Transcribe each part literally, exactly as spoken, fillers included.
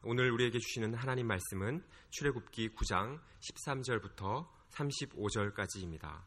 오늘 우리에게 주시는 하나님 말씀은 출애굽기 구 장 십삼 절부터 삼십오 절까지입니다.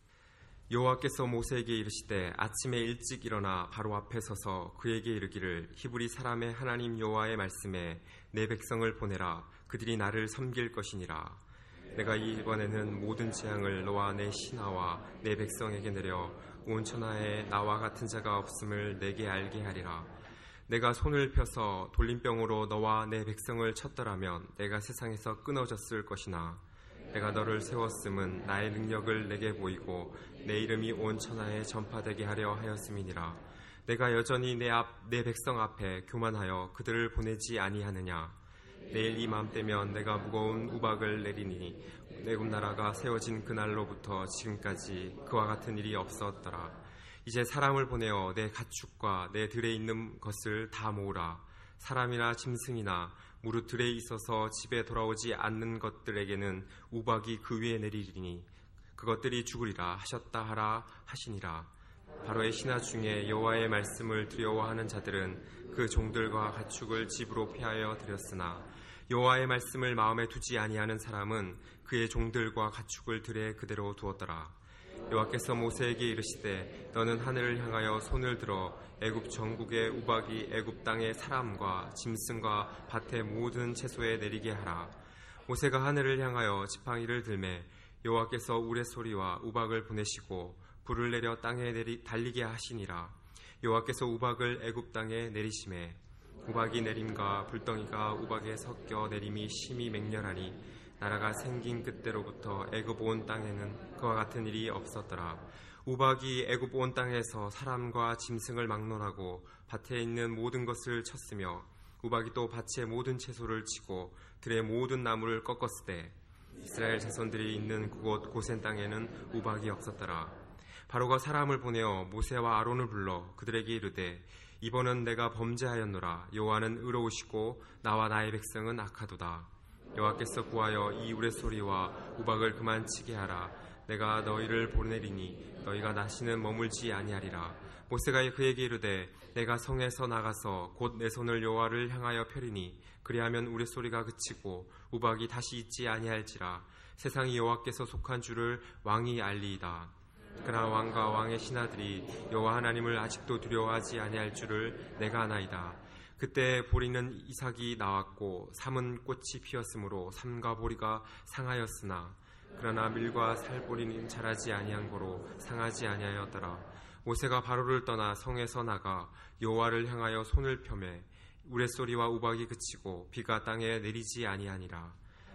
여호와께서 모세에게 이르시되 아침에 일찍 일어나 바로 앞에 서서 그에게 이르기를 히브리 사람의 하나님 여호와의 말씀에 내 백성을 보내라. 그들이 나를 섬길 것이니라. 내가 이번에는 모든 재앙을 너와 내 신하와 내 백성에게 내려 온 천하에 나와 같은 자가 없음을 내게 알게 하리라. 내가 손을 펴서 돌림병으로 너와 내 백성을 쳤더라면 내가 세상에서 끊어졌을 것이나 내가 너를 세웠음은 나의 능력을 내게 보이고 내 이름이 온 천하에 전파되게 하려 하였음이니라. 내가 여전히 내 앞, 내 백성 앞에 교만하여 그들을 보내지 아니하느냐. 내일 이맘때면 내가 무거운 우박을 내리니 애굽 나라가 세워진 그날로부터 지금까지 그와 같은 일이 없었더라. 이제 사람을 보내어 내 가축과 내 들에 있는 것을 다 모으라. 사람이나 짐승이나 무릇 들에 있어서 집에 돌아오지 않는 것들에게는 우박이 그 위에 내리리니 그것들이 죽으리라 하셨다 하라 하시니라. 바로의 신하 중에 여호와의 말씀을 두려워하는 자들은 그 종들과 가축을 집으로 피하여 들였으나 여호와의 말씀을 마음에 두지 아니하는 사람은 그의 종들과 가축을 들에 그대로 두었더라. 여호와께서 모세에게 이르시되 너는 하늘을 향하여 손을 들어 애굽 전국의 우박이 애굽 땅의 사람과 짐승과 밭의 모든 채소에 내리게 하라. 모세가 하늘을 향하여 지팡이를 들매 여호와께서 우레소리와 우박을 보내시고 불을 내려 땅에 내리 달리게 하시니라. 여호와께서 우박을 애굽 땅에 내리심에 우박이 내림과 불덩이가 우박에 섞여 내림이 심히 맹렬하니 나라가 생긴 그때로부터 애굽 온 땅에는 그와 같은 일이 없었더라. 우박이 애굽 온 땅에서 사람과 짐승을 막론하고 밭에 있는 모든 것을 쳤으며 우박이 또 밭의 모든 채소를 치고 들의 모든 나무를 꺾었으되 이스라엘 자손들이 있는 그곳 고센 땅에는 우박이 없었더라. 바로가 사람을 보내어 모세와 아론을 불러 그들에게 이르되 이번은 내가 범죄하였노라. 여호와는 의로우시고 나와 나의 백성은 악하도다. 여호와께서 구하여 이 우레소리와 우박을 그만 치게 하라. 내가 너희를 보내리니 너희가 다시는 머물지 아니하리라. 모세가 그에게 이르되 내가 성에서 나가서 곧 내 손을 여호와를 향하여 펴리니 그리하면 우레소리가 그치고 우박이 다시 있지 아니할지라. 세상이 여호와께서 속한 줄을 왕이 알리이다. 그러나 왕과 왕의 신하들이 여호와 하나님을 아직도 두려워하지 아니할 줄을 내가 아나이다. 그때 보리는 이삭이 나왔고 삼은 꽃이 피었으므로 삼과 보리가 상하였으나 그러나 밀과 살보리는 자라지 아니한 고로 상하지 아니하였더라. 모세가 바로를 떠나 성에서 나가 여호와를 향하여 손을 펴매 우레소리와 우박이 그치고 비가 땅에 내리지 아니하니라.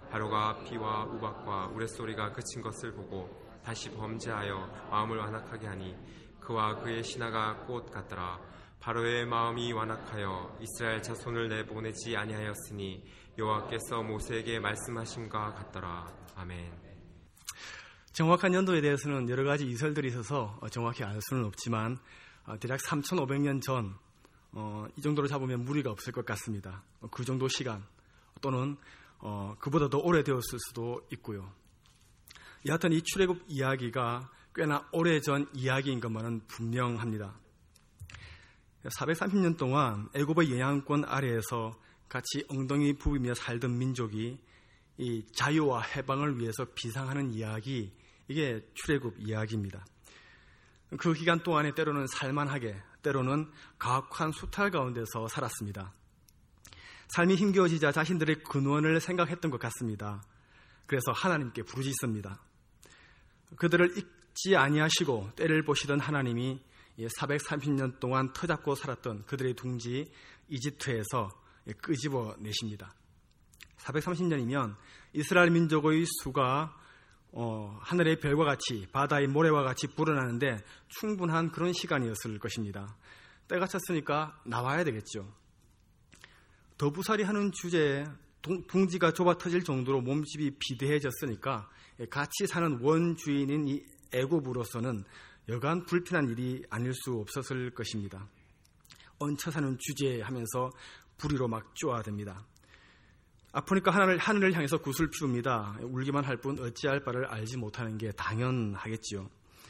바로가 비와 우박과 우레소리가 그친 것을 보고 다시 범죄하여 마음을 완악하게 하니 그와 그의 신하가 꽃 같더라. 바로의 마음이 완악하여 이스라엘 자손을 내보내지 아니하였으니 여호와께서 모세에게 말씀하심과 같더라. 아멘. 정확한 연도에 대해서는 여러 가지 이설들이 있어서 정확히 알 수는 없지만 대략 삼천오백 년 전 이 정도로 잡으면 무리가 없을 것 같습니다. 그 정도 시간 또는 그보다 더 오래되었을 수도 있고요. 여하튼 이 출애굽 이야기가 꽤나 오래전 이야기인 것만은 분명합니다. 사백삼십 년 동안 애굽의 영향권 아래에서 같이 엉덩이 부비며 살던 민족이 이 자유와 해방을 위해서 비상하는 이야기, 이게 출애굽 이야기입니다. 그 기간 동안에 때로는 살만하게, 때로는 가혹한 수탈 가운데서 살았습니다. 삶이 힘겨워지자 자신들의 근원을 생각했던 것 같습니다. 그래서 하나님께 부르짖습니다. 그들을 잊지 아니하시고 때를 보시던 하나님이 사백삼십 년 동안 터잡고 살았던 그들의 둥지 이집트에서 끄집어 내십니다. 사백삼십 년이면 이스라엘 민족의 수가 어, 하늘의 별과 같이 바다의 모래와 같이 불어나는데 충분한 그런 시간이었을 것입니다. 때가 찼으니까 나와야 되겠죠. 더부살이 하는 주제에 둥지가 좁아 터질 정도로 몸집이 비대해졌으니까 같이 사는 원주인인 이 애굽으로서는 여간 불편한 일이 아닐 수 없었을 것입니다. 얹혀 사는 주제에 하면서 불의로 막 쪼아댑니다. 아프니까 하늘을, 하늘을 향해서 굿을 피웁니다. 울기만 할 뿐 어찌할 바를 알지 못하는 게 당연하겠지요.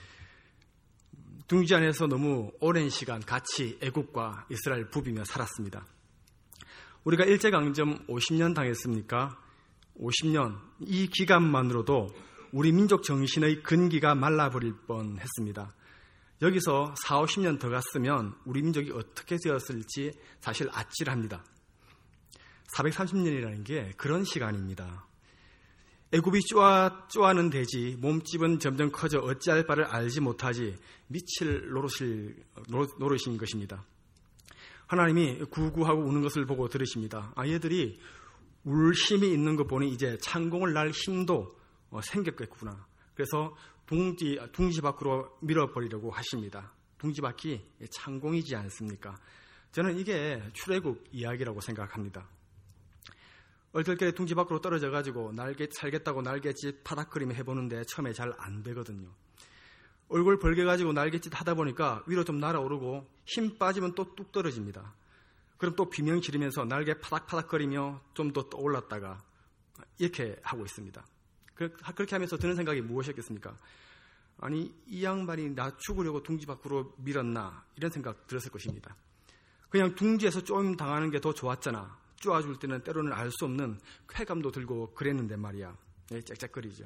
둥지 안에서 너무 오랜 시간 같이 애굽과 이스라엘 부비며 살았습니다. 우리가 일제강점 오십 년 당했습니까? 오십 년, 이 기간만으로도 우리 민족 정신의 근기가 말라버릴 뻔했습니다. 여기서 사오십 년 더 갔으면 우리 민족이 어떻게 되었을지 사실 아찔합니다. 사백삼십 년이라는 게 그런 시간입니다. 애굽이 쪼아, 쪼아는 되지 몸집은 점점 커져 어찌할 바를 알지 못하지 미칠 노릇일, 노릇인 것입니다. 하나님이 구구하고 우는 것을 보고 들으십니다. 아, 얘들이 울 힘이 있는 거 보니 이제 창공을 날 힘도 생겼겠구나. 그래서 둥지, 둥지 밖으로 밀어버리려고 하십니다. 둥지 밖이 창공이지 않습니까? 저는 이게 출애굽 이야기라고 생각합니다. 얼떨결에 둥지 밖으로 떨어져가지고 날개 살겠다고 날갯짓 파닥거리며 해보는데 처음에 잘 안 되거든요. 얼굴 벌게가지고 날갯짓 하다 보니까 위로 좀 날아오르고 힘 빠지면 또 뚝 떨어집니다. 그럼 또 비명 지르면서 날개 파닥파닥거리며 좀 더 떠올랐다가 이렇게 하고 있습니다. 그렇게 하면서 드는 생각이 무엇이었겠습니까? 아니, 이 양반이 나 죽으려고 둥지 밖으로 밀었나 이런 생각 들었을 것입니다. 그냥 둥지에서 쪼임 당하는 게 더 좋았잖아. 쪼아줄 때는 때로는 알 수 없는 쾌감도 들고 그랬는데 말이야. 짹짹거리죠.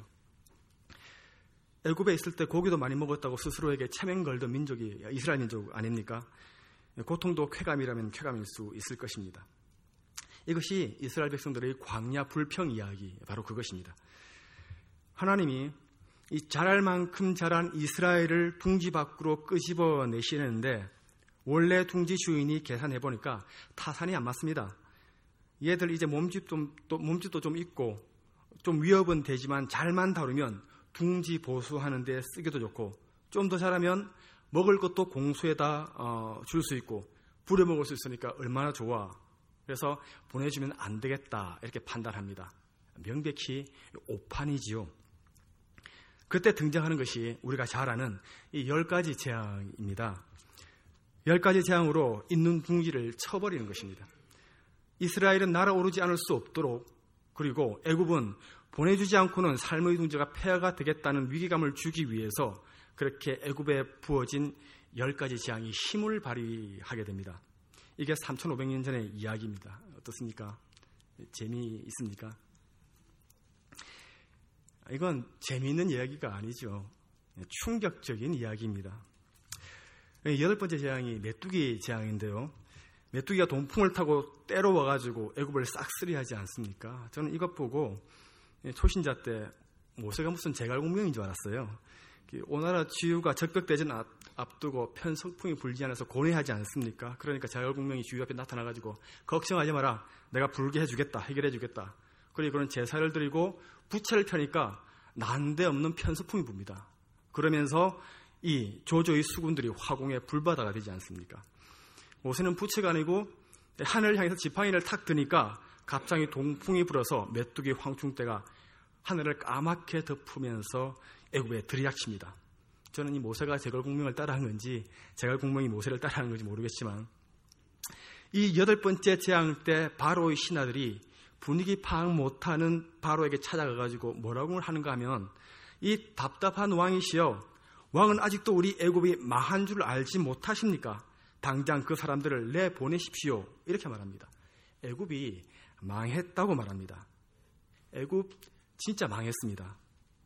애굽에 있을 때 고기도 많이 먹었다고 스스로에게 체면 걸던 민족이 이스라엘 민족 아닙니까? 고통도 쾌감이라면 쾌감일 수 있을 것입니다. 이것이 이스라엘 백성들의 광야 불평 이야기, 바로 그것입니다. 하나님이 이 자랄 만큼 자란 이스라엘을 둥지 밖으로 끄집어내시는데 원래 둥지 주인이 계산해 보니까 타산이 안 맞습니다. 얘들 이제 몸집도, 또 몸집도 좀 있고 좀 위협은 되지만 잘만 다루면 둥지 보수하는 데 쓰기도 좋고 좀 더 잘하면 먹을 것도 공수에다 어, 줄 수 있고 부려먹을 수 있으니까 얼마나 좋아. 그래서 보내주면 안 되겠다 이렇게 판단합니다. 명백히 오판이지요. 그때 등장하는 것이 우리가 잘 아는 이 열 가지 재앙입니다. 열 가지 재앙으로 있는 둥지를 쳐버리는 것입니다. 이스라엘은 날아오르지 않을 수 없도록, 그리고 애굽은 보내주지 않고는 삶의 둥지가 폐허가 되겠다는 위기감을 주기 위해서 그렇게 애굽에 부어진 열 가지 재앙이 힘을 발휘하게 됩니다. 이게 삼천오백 년 전의 이야기입니다. 어떻습니까? 재미있습니까? 이건 재미있는 이야기가 아니죠. 충격적인 이야기입니다. 여덟 번째 재앙이 메뚜기 재앙인데요. 메뚜기가 동풍을 타고 때려와가지고 애굽을 싹쓸이하지 않습니까? 저는 이것 보고 초신자 때 모세가 무슨 제갈공명인 줄 알았어요. 오나라 지유가 적벽대전 앞두고 편성풍이 불지 않아서 고뇌하지 않습니까? 그러니까 제갈공명이 지유 앞에 나타나가지고 걱정하지 마라, 내가 불게 해주겠다, 해결해 주겠다. 그리고 그런 제사를 드리고 부채를 펴니까 난데없는 편서풍이 붑니다. 그러면서 이 조조의 수군들이 화공의 불바다가 되지 않습니까? 모세는 부채가 아니고 하늘을 향해서 지팡이를 탁 드니까 갑자기 동풍이 불어서 메뚜기 황충대가 하늘을 까맣게 덮으면서 애굽에 들이닥칩니다. 저는 이 모세가 제갈공명을 따라한 건지 제갈공명이 모세를 따라하는 건지 모르겠지만 이 여덟 번째 재앙 때 바로의 신하들이 분위기 파악 못하는 바로에게 찾아가가지고 뭐라고 하는가 하면, 이 답답한 왕이시여, 왕은 아직도 우리 애굽이 망한 줄 알지 못하십니까? 당장 그 사람들을 내보내십시오. 이렇게 말합니다. 애굽이 망했다고 말합니다. 애굽 진짜 망했습니다.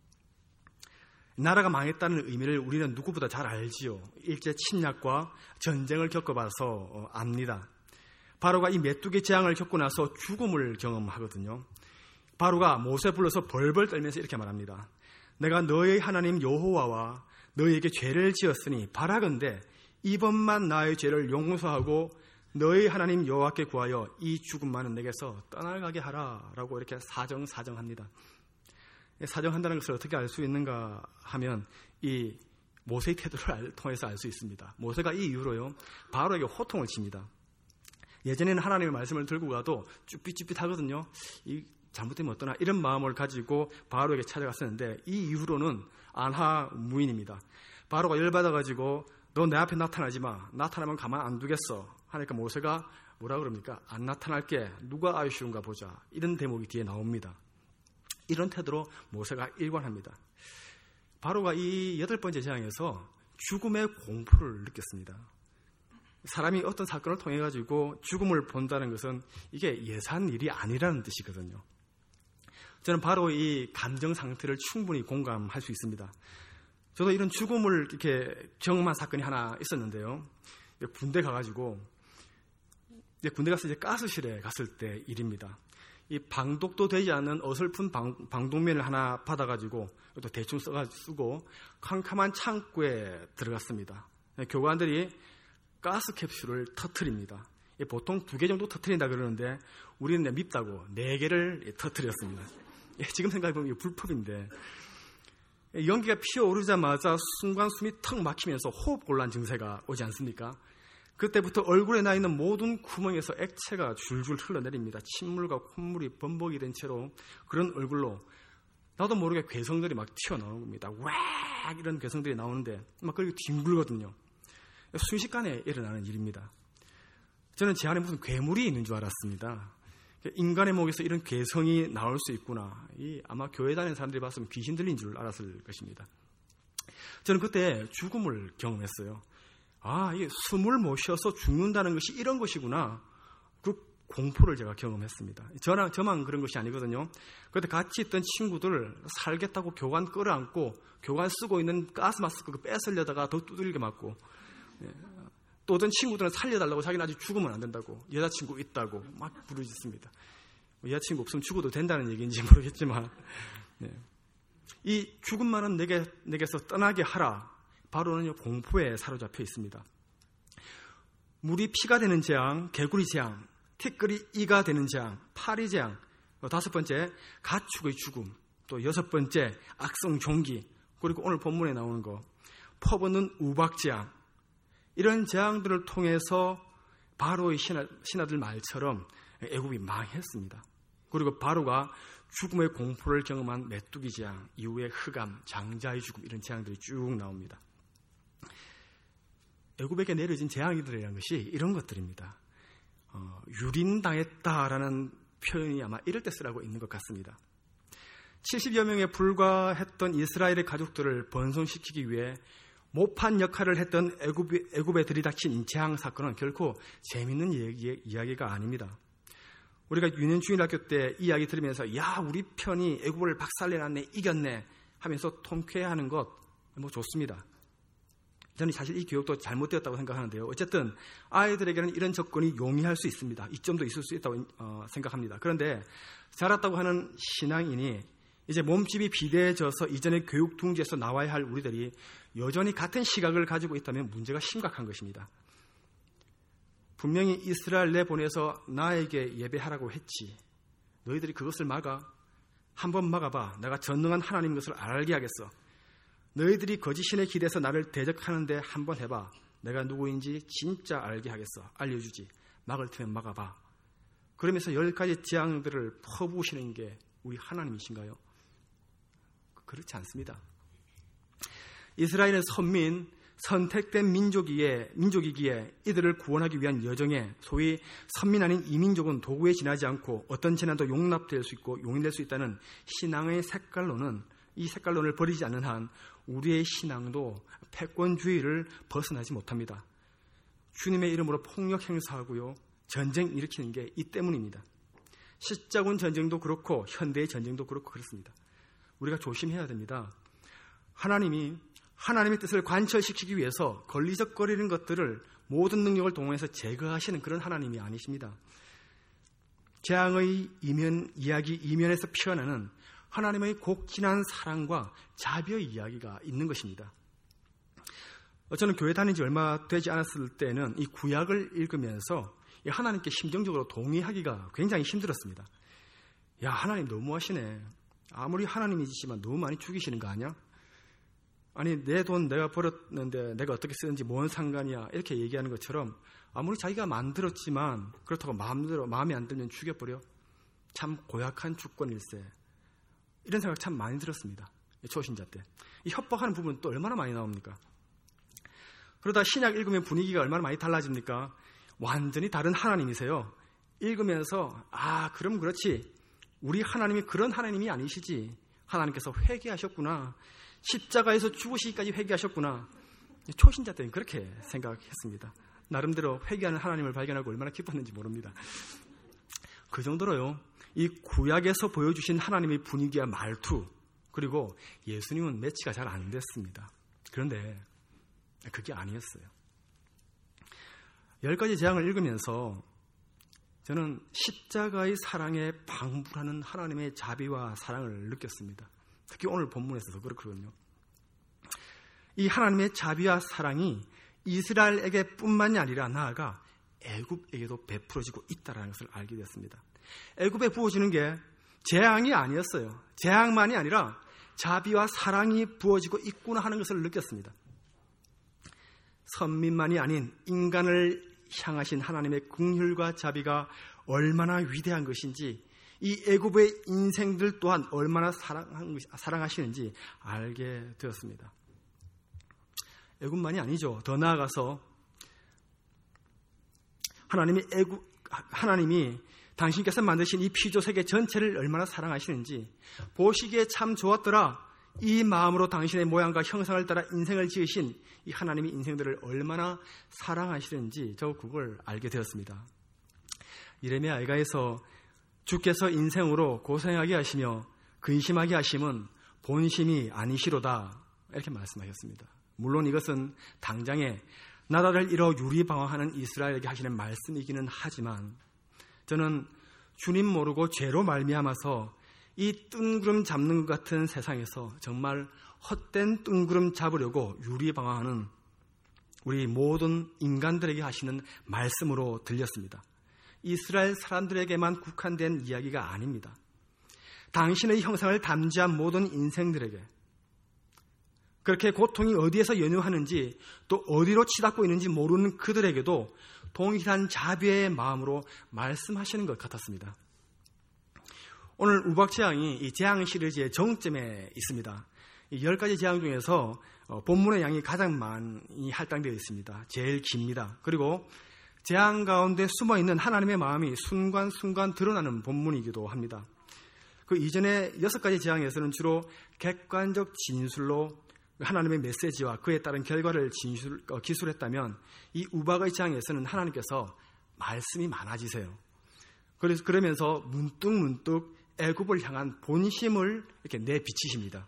나라가 망했다는 의미를 우리는 누구보다 잘 알지요. 일제 침략과 전쟁을 겪어봐서 압니다. 바로가 이 메뚜기 재앙을 겪고 나서 죽음을 경험하거든요. 바로가 모세 불러서 벌벌 떨면서 이렇게 말합니다. 내가 너의 하나님 여호와와 너에게 죄를 지었으니 바라건대 이번만 나의 죄를 용서하고 너의 하나님 여호와께 구하여 이 죽음만은 내게서 떠나가게 하라 라고 이렇게 사정사정합니다. 사정한다는 것을 어떻게 알 수 있는가 하면 이 모세의 태도를 통해서 알 수 있습니다. 모세가 이 이후로요 바로에게 호통을 칩니다. 예전에는 하나님의 말씀을 들고 가도 쭈삣쭈삣하거든요. 이 잘못되면 어떠나 이런 마음을 가지고 바로에게 찾아갔었는데 이 이후로는 안하무인입니다. 바로가 열받아가지고 너 내 앞에 나타나지 마. 나타나면 가만 안 두겠어. 하니까 모세가 뭐라 그럽니까? 안 나타날게. 누가 아쉬운가 보자. 이런 대목이 뒤에 나옵니다. 이런 태도로 모세가 일관합니다. 바로가 이 여덟 번째 재앙에서 죽음의 공포를 느꼈습니다. 사람이 어떤 사건을 통해 가지고 죽음을 본다는 것은 이게 예사한 일이 아니라는 뜻이거든요. 저는 바로 이 감정 상태를 충분히 공감할 수 있습니다. 저도 이런 죽음을 이렇게 경험한 사건이 하나 있었는데요. 군대 가가지고 군대 가서 이제 가스실에 갔을 때 일입니다. 이 방독도 되지 않는 어설픈 방, 방독면을 하나 받아가지고 또 대충 써가 쓰고 캄캄한 창고에 들어갔습니다. 교관들이 가스 캡슐을 터뜨립니다. 보통 두 개 정도 터뜨린다 그러는데 우리는 밉다고 네 개를 터뜨렸습니다. 지금 생각해보면 이게 불법인데 연기가 피어오르자마자 순간 숨이 턱 막히면서 호흡곤란 증세가 오지 않습니까? 그때부터 얼굴에 나 있는 모든 구멍에서 액체가 줄줄 흘러내립니다. 침물과 콧물이 범벅이 된 채로 그런 얼굴로 나도 모르게 괴성들이 막 튀어나오는 겁니다. 와 이런 괴성들이 나오는데 막 그렇게 뒹굴거든요. 순식간에 일어나는 일입니다. 저는 제 안에 무슨 괴물이 있는 줄 알았습니다. 인간의 목에서 이런 괴성이 나올 수 있구나. 이 아마 교회 다니는 사람들이 봤으면 귀신 들린 줄 알았을 것입니다. 저는 그때 죽음을 경험했어요. 아, 이게 숨을 못 쉬어서 죽는다는 것이 이런 것이구나. 그 공포를 제가 경험했습니다. 저랑 저만 그런 것이 아니거든요. 그때 같이 있던 친구들 살겠다고 교관 끌어안고 교관 쓰고 있는 가스 마스크 뺏으려다가 더 두들겨 맞고, 또 어떤 친구들은 살려달라고 자기는 아직 죽으면 안 된다고, 여자친구 있다고 막 부르짖습니다. 여자친구 없으면 죽어도 된다는 얘기인지 모르겠지만, 네. 이 죽음만은 내게, 내게서 떠나게 하라. 바로는 공포에 사로잡혀 있습니다. 물이 피가 되는 재앙, 개구리 재앙, 티끌이 이가 되는 재앙, 파리 재앙, 다섯 번째 가축의 죽음, 또 여섯 번째 악성 종기, 그리고 오늘 본문에 나오는 거 퍼붓는 우박 재앙. 이런 재앙들을 통해서 바로의 신하, 신하들 말처럼 애굽이 망했습니다. 그리고 바로가 죽음의 공포를 경험한 메뚜기 재앙, 이후에 흑암, 장자의 죽음, 이런 재앙들이 쭉 나옵니다. 애굽에게 내려진 재앙이들이라는 것이 이런 것들입니다. 어, 유린당했다라는 표현이 아마 이럴 때 쓰라고 있는 것 같습니다. 칠십여 명에 불과했던 이스라엘의 가족들을 번성시키기 위해 모판 역할을 했던 애굽에, 애굽에 들이닥친 재앙 사건은 결코 재밌는 얘기, 이야기가 아닙니다. 우리가 유년주일학교 때 이야기 들으면서 야 우리 편이 애굽을 박살내놨네, 이겼네 하면서 통쾌해하는 것 뭐 좋습니다. 저는 사실 이 교육도 잘못되었다고 생각하는데요. 어쨌든 아이들에게는 이런 접근이 용이할 수 있습니다. 이점도 있을 수 있다고 어, 생각합니다. 그런데 자랐다고 하는 신앙인이 이제 몸집이 비대해져서 이전의 교육 둥지에서 나와야 할 우리들이 여전히 같은 시각을 가지고 있다면 문제가 심각한 것입니다. 분명히 이스라엘 내보내서 나에게 예배하라고 했지. 너희들이 그것을 막아? 한번 막아봐. 내가 전능한 하나님인 것을 알게 하겠어. 너희들이 거짓 신에 기대서 나를 대적하는데 한번 해봐. 내가 누구인지 진짜 알게 하겠어. 알려주지. 막을 테면 막아봐. 그러면서 열 가지 재앙들을 퍼부으시는 게 우리 하나님이신가요? 그렇지 않습니다. 이스라엘은 선민, 선택된 민족이기에, 민족이기에 이들을 구원하기 위한 여정에 소위 선민 아닌 이민족은 도구에 지나지 않고 어떤 재난도 용납될 수 있고 용인될 수 있다는 신앙의 색깔론은, 이 색깔론을 버리지 않는 한 우리의 신앙도 패권주의를 벗어나지 못합니다. 주님의 이름으로 폭력 행사하고요, 전쟁 일으키는 게 이 때문입니다. 십자군 전쟁도 그렇고 현대의 전쟁도 그렇고 그렇습니다. 우리가 조심해야 됩니다. 하나님이 하나님의 뜻을 관철시키기 위해서 걸리적거리는 것들을 모든 능력을 동원해서 제거하시는 그런 하나님이 아니십니다. 재앙의 이면, 이야기 이면에서 피어나는 하나님의 곡진한 사랑과 자비의 이야기가 있는 것입니다. 저는 교회 다닌 지 얼마 되지 않았을 때는 이 구약을 읽으면서 하나님께 심정적으로 동의하기가 굉장히 힘들었습니다. 야, 하나님 너무하시네. 아무리 하나님이시지만 너무 많이 죽이시는 거 아니야? 아니, 내 돈 내가 벌었는데 내가 어떻게 쓰는지 뭔 상관이야, 이렇게 얘기하는 것처럼 아무리 자기가 만들었지만 그렇다고 마음대로 마음에 안 들면 죽여버려? 참 고약한 주권일세. 이런 생각 참 많이 들었습니다. 초신자 때. 이 협박하는 부분 또 얼마나 많이 나옵니까? 그러다 신약 읽으면 분위기가 얼마나 많이 달라집니까? 완전히 다른 하나님이세요. 읽으면서 아, 그럼 그렇지. 우리 하나님이 그런 하나님이 아니시지. 하나님께서 회개하셨구나. 십자가에서 죽으시기까지 회개하셨구나. 초신자 때는 그렇게 생각했습니다. 나름대로 회개하는 하나님을 발견하고 얼마나 기뻤는지 모릅니다. 그 정도로요, 이 구약에서 보여주신 하나님의 분위기와 말투, 그리고 예수님은 매치가 잘 안 됐습니다. 그런데 그게 아니었어요. 열 가지 재앙을 읽으면서 저는 십자가의 사랑에 방불하는 하나님의 자비와 사랑을 느꼈습니다. 특히 오늘 본문에서도 그렇거든요. 이 하나님의 자비와 사랑이 이스라엘에게 뿐만이 아니라 나아가 애굽에게도 베풀어지고 있다는 것을 알게 됐습니다. 애굽에 부어지는 게 재앙이 아니었어요. 재앙만이 아니라 자비와 사랑이 부어지고 있구나 하는 것을 느꼈습니다. 선민만이 아닌 인간을 향하신 하나님의 긍휼과 자비가 얼마나 위대한 것인지, 이 애굽의 인생들 또한 얼마나 사랑한, 사랑하시는지 알게 되었습니다. 애굽만이 아니죠. 더 나아가서 하나님이 애굽, 하나님이 당신께서 만드신 이 피조 세계 전체를 얼마나 사랑하시는지, 보시기에 참 좋았더라, 이 마음으로 당신의 모양과 형상을 따라 인생을 지으신 이 하나님이 인생들을 얼마나 사랑하시는지 저 그걸 알게 되었습니다. 이레미야 애가에서 주께서 인생으로 고생하게 하시며 근심하게 하심은 본심이 아니시로다, 이렇게 말씀하셨습니다. 물론 이것은 당장에 나라를 잃어 유리방황하는 이스라엘에게 하시는 말씀이기는 하지만, 저는 주님 모르고 죄로 말미암아서 이 뜬구름 잡는 것 같은 세상에서 정말 헛된 뜬구름 잡으려고 유리방황하는 우리 모든 인간들에게 하시는 말씀으로 들렸습니다. 이스라엘 사람들에게만 국한된 이야기가 아닙니다. 당신의 형상을 담지한 모든 인생들에게, 그렇게 고통이 어디에서 연유하는지 또 어디로 치닫고 있는지 모르는 그들에게도 동일한 자비의 마음으로 말씀하시는 것 같았습니다. 오늘 우박재앙이 이 재앙 시리즈의 정점에 있습니다. 이 열 가지 재앙 중에서 본문의 양이 가장 많이 할당되어 있습니다. 제일 깁니다. 그리고 재앙 가운데 숨어있는 하나님의 마음이 순간순간 드러나는 본문이기도 합니다. 그 이전의 여섯 가지 재앙에서는 주로 객관적 진술로 하나님의 메시지와 그에 따른 결과를 진술, 어, 기술했다면, 이 우박의 재앙에서는 하나님께서 말씀이 많아지세요. 그래서 그러면서 문득 문득 애굽을 향한 본심을 이렇게 내비치십니다.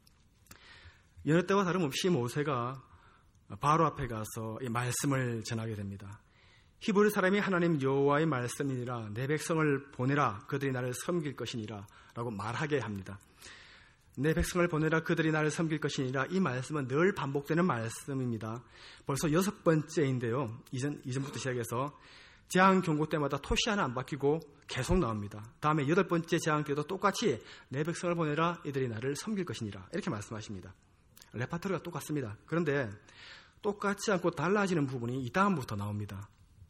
여느 때와 다름없이 모세가 바로 앞에 가서 이 말씀을 전하게 됩니다. 히브리 사람이 하나님 여호와의 말씀이니라, 내 백성을 보내라, 그들이 나를 섬길 것이니라 라고 말하게 합니다. 내 백성을 보내라, 그들이 나를 섬길 것이니라, 이 말씀은 늘 반복되는 말씀입니다. 벌써 여섯 번째인데요, 이전, 이전부터 시작해서 재앙 경고 때마다 토시 하나 안 바뀌고 계속 나옵니다. 다음에 여덟 번째 재앙 때도 똑같이 내 백성을 보내라, 이들이 나를 섬길 것이니라, 이렇게 말씀하십니다. 레파토리가 똑같습니다. 그런데 똑같지 않고 달라지는 부분이 이 다음부터 나옵니다.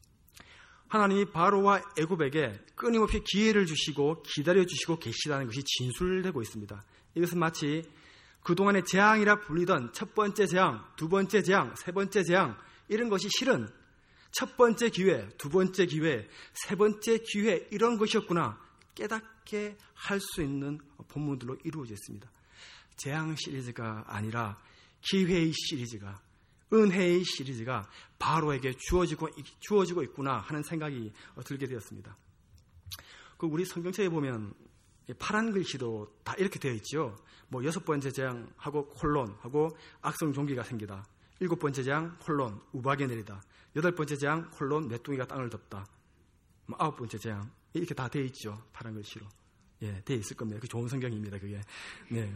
하나님이 바로와 애굽에게 끊임없이 기회를 주시고 기다려주시고 계시다는 것이 진술되고 있습니다. 이것은 마치 그동안의 재앙이라 불리던 첫 번째 재앙, 두 번째 재앙, 세 번째 재앙, 이런 것이 실은 첫 번째 기회, 두 번째 기회, 세 번째 기회, 이런 것이었구나 깨닫게 할 수 있는 본문들로 이루어져 있습니다. 재앙 시리즈가 아니라 기회의 시리즈가, 은혜의 시리즈가 바로에게 주어지고, 주어지고 있구나 하는 생각이 들게 되었습니다. 그 우리 성경책에 보면 파란 글씨도 다 이렇게 되어 있죠. 뭐 여섯 번째 재앙하고 콜론하고 악성 종기가 생기다. 일곱 번째 재앙 콜론 우박이 내리다. 여덟 번째 재앙 콜론 메뚜기가 땅을 덮다. 뭐 아홉 번째 재앙 이렇게 다 되어 있죠. 파란 글씨로. 예, 되어 있을 겁니다. 그 좋은 성경입니다. 그게. 네.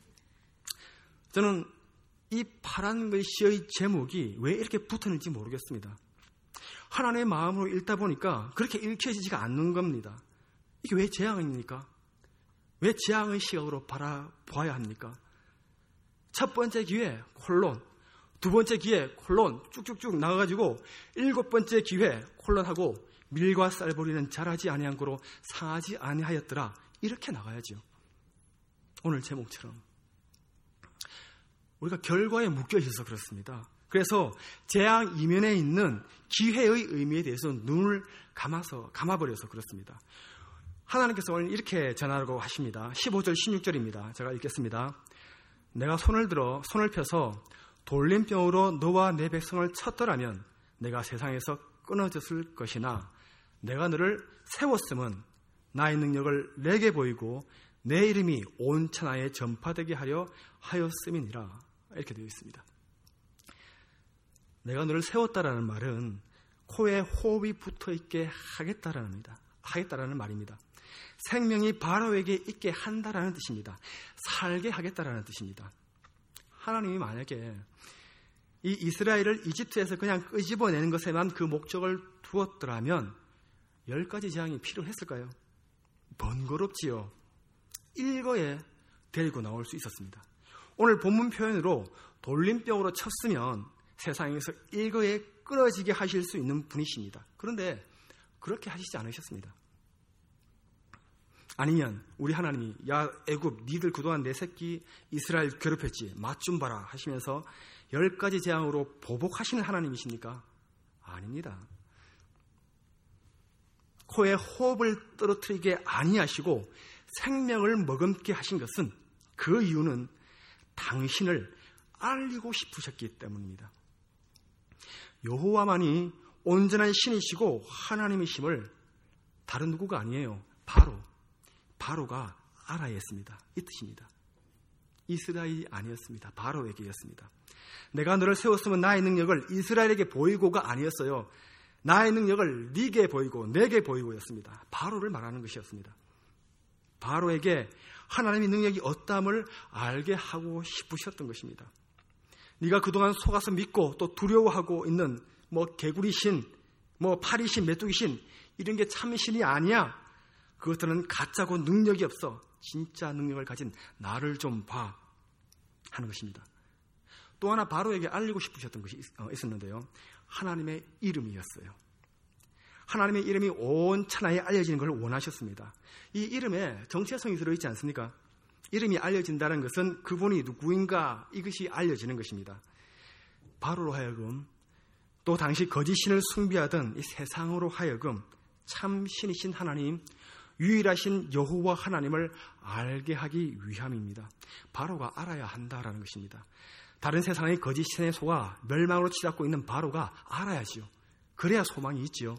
저는 이 파란 글씨의 제목이 왜 이렇게 붙었는지 모르겠습니다. 하나님의 마음으로 읽다 보니까 그렇게 읽혀지지가 않는 겁니다. 이게 왜 재앙입니까? 왜 재앙의 시각으로 바라보아야 합니까? 첫 번째 기회 콜론, 두 번째 기회 콜론 쭉쭉쭉 나가가지고 일곱 번째 기회 콜론하고 밀과 쌀보리는 자라지 아니한 고로 상하지 아니하였더라, 이렇게 나가야죠. 오늘 제목처럼 우리가 결과에 묶여 있어서 그렇습니다. 그래서 재앙 이면에 있는 기회의 의미에 대해서 눈을 감아서 감아버려서 그렇습니다. 하나님께서 오늘 이렇게 전하라고 하십니다. 십오 절 십육 절입니다. 제가 읽겠습니다. 내가 손을 들어 손을 펴서 돌림병으로 너와 내 백성을 쳤더라면 내가 세상에서 끊어졌을 것이나 내가 너를 세웠음은 나의 능력을 내게 보이고 내 이름이 온 천하에 전파되게 하려 하였음이니라. 이렇게 되어 있습니다. 내가 너를 세웠다라는 말은 코에 호흡이 붙어있게 하겠다라는 말입니다. 하겠다라는 말입니다. 생명이 바로에게 있게 한다라는 뜻입니다. 살게 하겠다라는 뜻입니다. 하나님이 만약에 이 이스라엘을 이집트에서 그냥 끄집어내는 것에만 그 목적을 두었더라면 열 가지 재앙이 필요했을까요? 번거롭지요. 일거에 데리고 나올 수 있었습니다. 오늘 본문 표현으로 돌림병으로 쳤으면 세상에서 일거에 끊어지게 하실 수 있는 분이십니다. 그런데 그렇게 하시지 않으셨습니다. 아니면 우리 하나님이 야 애굽 니들 그동안 내 새끼 이스라엘 괴롭혔지 맛 좀 봐라 하시면서 열 가지 재앙으로 보복하시는 하나님이십니까? 아닙니다. 코에 호흡을 떨어뜨리게 아니하시고 생명을 머금게 하신 것은 그 이유는 당신을 알리고 싶으셨기 때문입니다. 여호와만이 온전한 신이시고 하나님이심을 다른 누구가 아니에요. 바로 바로가 알아야 했습니다. 이 뜻입니다. 이스라엘이 아니었습니다. 바로에게였습니다. 내가 너를 세웠으면 나의 능력을 이스라엘에게 보이고가 아니었어요. 나의 능력을 네게 보이고 내게 보이고였습니다. 바로를 말하는 것이었습니다. 바로에게 하나님의 능력이 어떠함을 알게 하고 싶으셨던 것입니다. 네가 그동안 속아서 믿고 또 두려워하고 있는 뭐 개구리신, 뭐 파리신, 메뚜기신 이런 게 참신이 아니야. 그것들은 가짜고 능력이 없어. 진짜 능력을 가진 나를 좀 봐 하는 것입니다. 또 하나 바로에게 알리고 싶으셨던 것이 있었는데요. 하나님의 이름이었어요. 하나님의 이름이 온 천하에 알려지는 걸 원하셨습니다. 이 이름에 정체성이 들어있지 않습니까? 이름이 알려진다는 것은 그분이 누구인가 이것이 알려지는 것입니다. 바로로 하여금 또 당시 거짓신을 숭배하던 이 세상으로 하여금 참 신이신 하나님, 유일하신 여호와 하나님을 알게 하기 위함입니다. 바로가 알아야 한다라는 것입니다. 다른 세상의 거짓신에 속아 멸망으로 치닫고 있는 바로가 알아야지요. 그래야 소망이 있지요.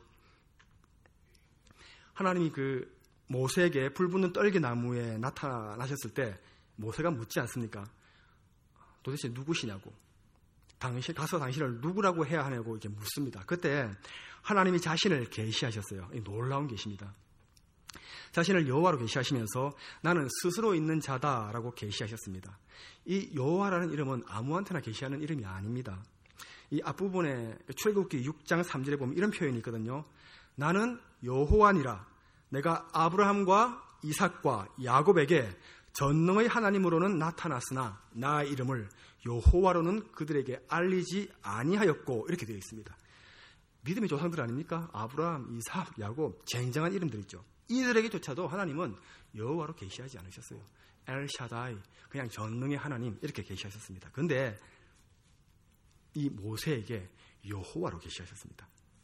하나님이 그 모세에게 불붙는 떨기나무에 나타나셨을 때 모세가 묻지 않습니까? 도대체 누구시냐고. 당신 가서 당신을 누구라고 해야 하냐고 이렇게 묻습니다. 그때 하나님이 자신을 계시하셨어요. 놀라운 계시입니다. 자신을 여호와로 계시하시면서 나는 스스로 있는 자다라고 계시하셨습니다. 이 여호와라는 이름은 아무한테나 계시하는 이름이 아닙니다. 이 앞부분에 출애굽기 육 장 삼 절에 보면 이런 표현이 있거든요. 나는 여호와니라. 내가 아브라함과 이삭과 야곱에게 전능의 하나님으로는 나타났으나 나 이름을 여호와로는 그들에게 알리지 아니하였고 이렇게 되어 있습니다. 믿음의 조상들 아닙니까? 아브라함, 이삭, 야곱 쟁쟁한 이름들이죠. 이들에게조차도 하나님은 여호와로 계시하지 않으셨어요. 엘샤다이, 그냥 전능의 하나님 이렇게 계시하셨습니다. 그런데 이 모세에게 여호와로 계시하셨습니다.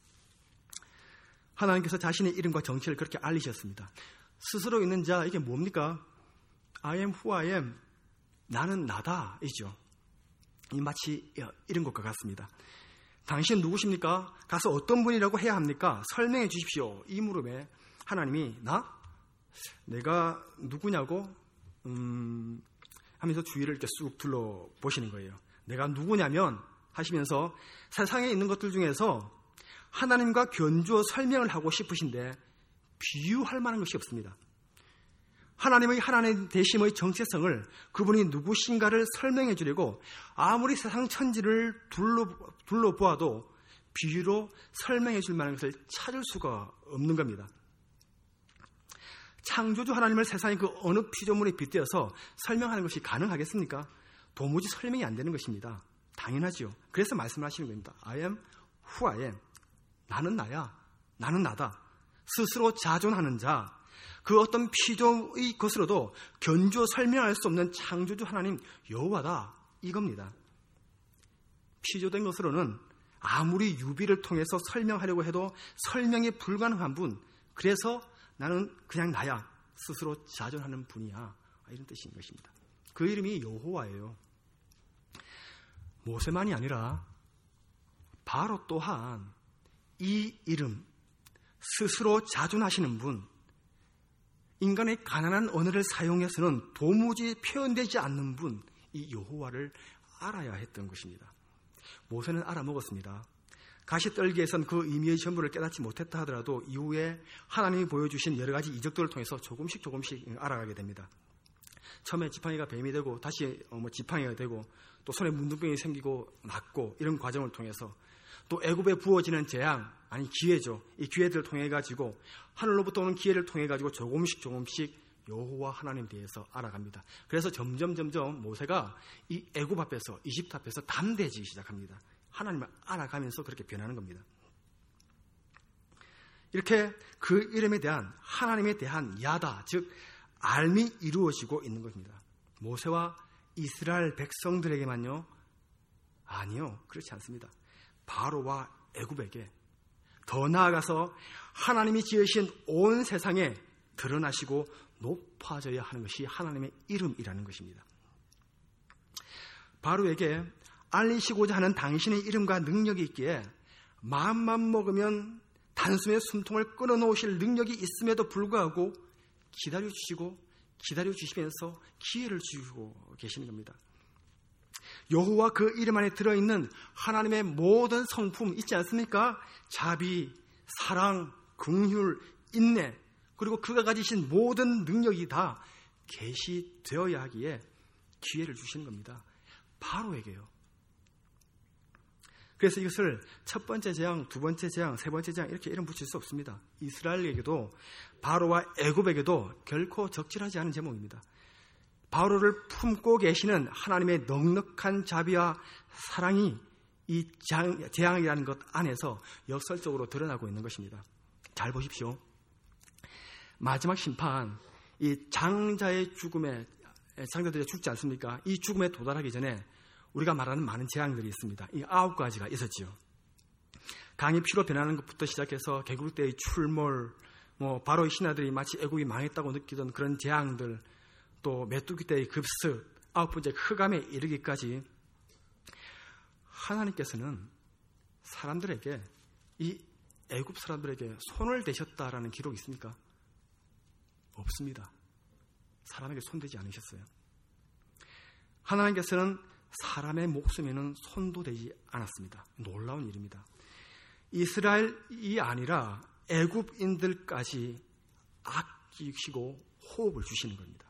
하나님께서 자신의 이름과 정체를 그렇게 알리셨습니다. 스스로 있는 자, 이게 뭡니까? I am who I am. 나는 나다 이죠. 이 마치 이런 것과 같습니다. 당신 누구십니까? 가서 어떤 분이라고 해야 합니까? 설명해 주십시오. 이 물음에 하나님이 나? 내가 누구냐고? 음, 하면서 주위를 이렇게 쑥 둘러보시는 거예요. 내가 누구냐면 하시면서 세상에 있는 것들 중에서 하나님과 견주어 설명을 하고 싶으신데 비유할 만한 것이 없습니다. 하나님의 하나님 되심의 정체성을 그분이 누구신가를 설명해 주려고 아무리 세상 천지를 둘러, 둘러보아도 비유로 설명해 줄 만한 것을 찾을 수가 없는 겁니다. 창조주 하나님을 세상의 그 어느 피조물에 빗대어서 설명하는 것이 가능하겠습니까? 도무지 설명이 안 되는 것입니다. 당연하죠. 그래서 말씀하시는 겁니다. I am who I am. 나는 나야. 나는 나다. 스스로 자존하는 자. 그 어떤 피조의 것으로도 견주어 설명할 수 없는 창조주 하나님 여호와다. 이겁니다. 피조된 것으로는 아무리 유비를 통해서 설명하려고 해도 설명이 불가능한 분. 그래서 나는 그냥 나야. 스스로 자존하는 분이야. 이런 뜻인 것입니다. 그 이름이 여호와예요. 모세만이 아니라 바로 또한 이 이름, 스스로 자존하시는 분, 인간의 가난한 언어를 사용해서는 도무지 표현되지 않는 분, 이 여호와를 알아야 했던 것입니다. 모세는 알아먹었습니다. 가시떨기에선 그 의미의 전부를 깨닫지 못했다 하더라도 이후에 하나님이 보여주신 여러 가지 이적들을 통해서 조금씩 조금씩 알아가게 됩니다. 처음에 지팡이가 뱀이 되고 다시 뭐 지팡이가 되고 또 손에 문둥병이 생기고 낫고 이런 과정을 통해서 또 애굽에 부어지는 재앙, 아니 기회죠. 이 기회들을 통해 가지고 하늘로부터 오는 기회를 통해 가지고 조금씩 조금씩 여호와 하나님 대해서 알아갑니다. 그래서 점점 점점 모세가 이 애굽 앞에서 이집트 앞에서 담대해지기 시작합니다. 하나님을 알아가면서 그렇게 변하는 겁니다. 이렇게 그 이름에 대한 하나님에 대한 야다, 즉 알미 이루어지고 있는 겁니다. 모세와 이스라엘 백성들에게만요? 아니요, 그렇지 않습니다. 바로와 애굽에게, 더 나아가서 하나님이 지으신 온 세상에 드러나시고 높아져야 하는 것이 하나님의 이름이라는 것입니다. 바로에게 알리시고자 하는 당신의 이름과 능력이 있기에 마음만 먹으면 단숨에 숨통을 끊어놓으실 능력이 있음에도 불구하고 기다려주시고 기다려주시면서 기회를 주시고 계시는 겁니다. 여호와 그 이름 안에 들어있는 하나님의 모든 성품 있지 않습니까? 자비, 사랑, 긍휼, 인내, 그리고 그가 가지신 모든 능력이 다 계시되어야 하기에 기회를 주시는 겁니다. 바로에게요. 그래서 이것을 첫 번째 재앙, 두 번째 재앙, 세 번째 재앙 이렇게 이름 붙일 수 없습니다. 이스라엘에게도 바로와 애굽에게도 결코 적절하지 않은 제목입니다. 바로를 품고 계시는 하나님의 넉넉한 자비와 사랑이 이 재앙이라는 것 안에서 역설적으로 드러나고 있는 것입니다. 잘 보십시오. 마지막 심판, 이 장자의 죽음에, 장자들이 죽지 않습니까? 이 죽음에 도달하기 전에 우리가 말하는 많은 재앙들이 있습니다. 이 아홉 가지가 있었지요. 강이 피로 변하는 것부터 시작해서 개국 때의 출몰, 뭐 바로의 신하들이 마치 애국이 망했다고 느끼던 그런 재앙들, 또 메뚜기 때의 급습, 아홉 번째 흑암에 이르기까지 하나님께서는 사람들에게, 이 애국 사람들에게 손을 대셨다라는 기록이 있습니까? 없습니다. 사람에게 손대지 않으셨어요. 하나님께서는 사람의 목숨에는 손도 대지 않았습니다. 놀라운 일입니다. 이스라엘이 아니라 애굽인들까지 아끼시고 호흡을 주시는 겁니다.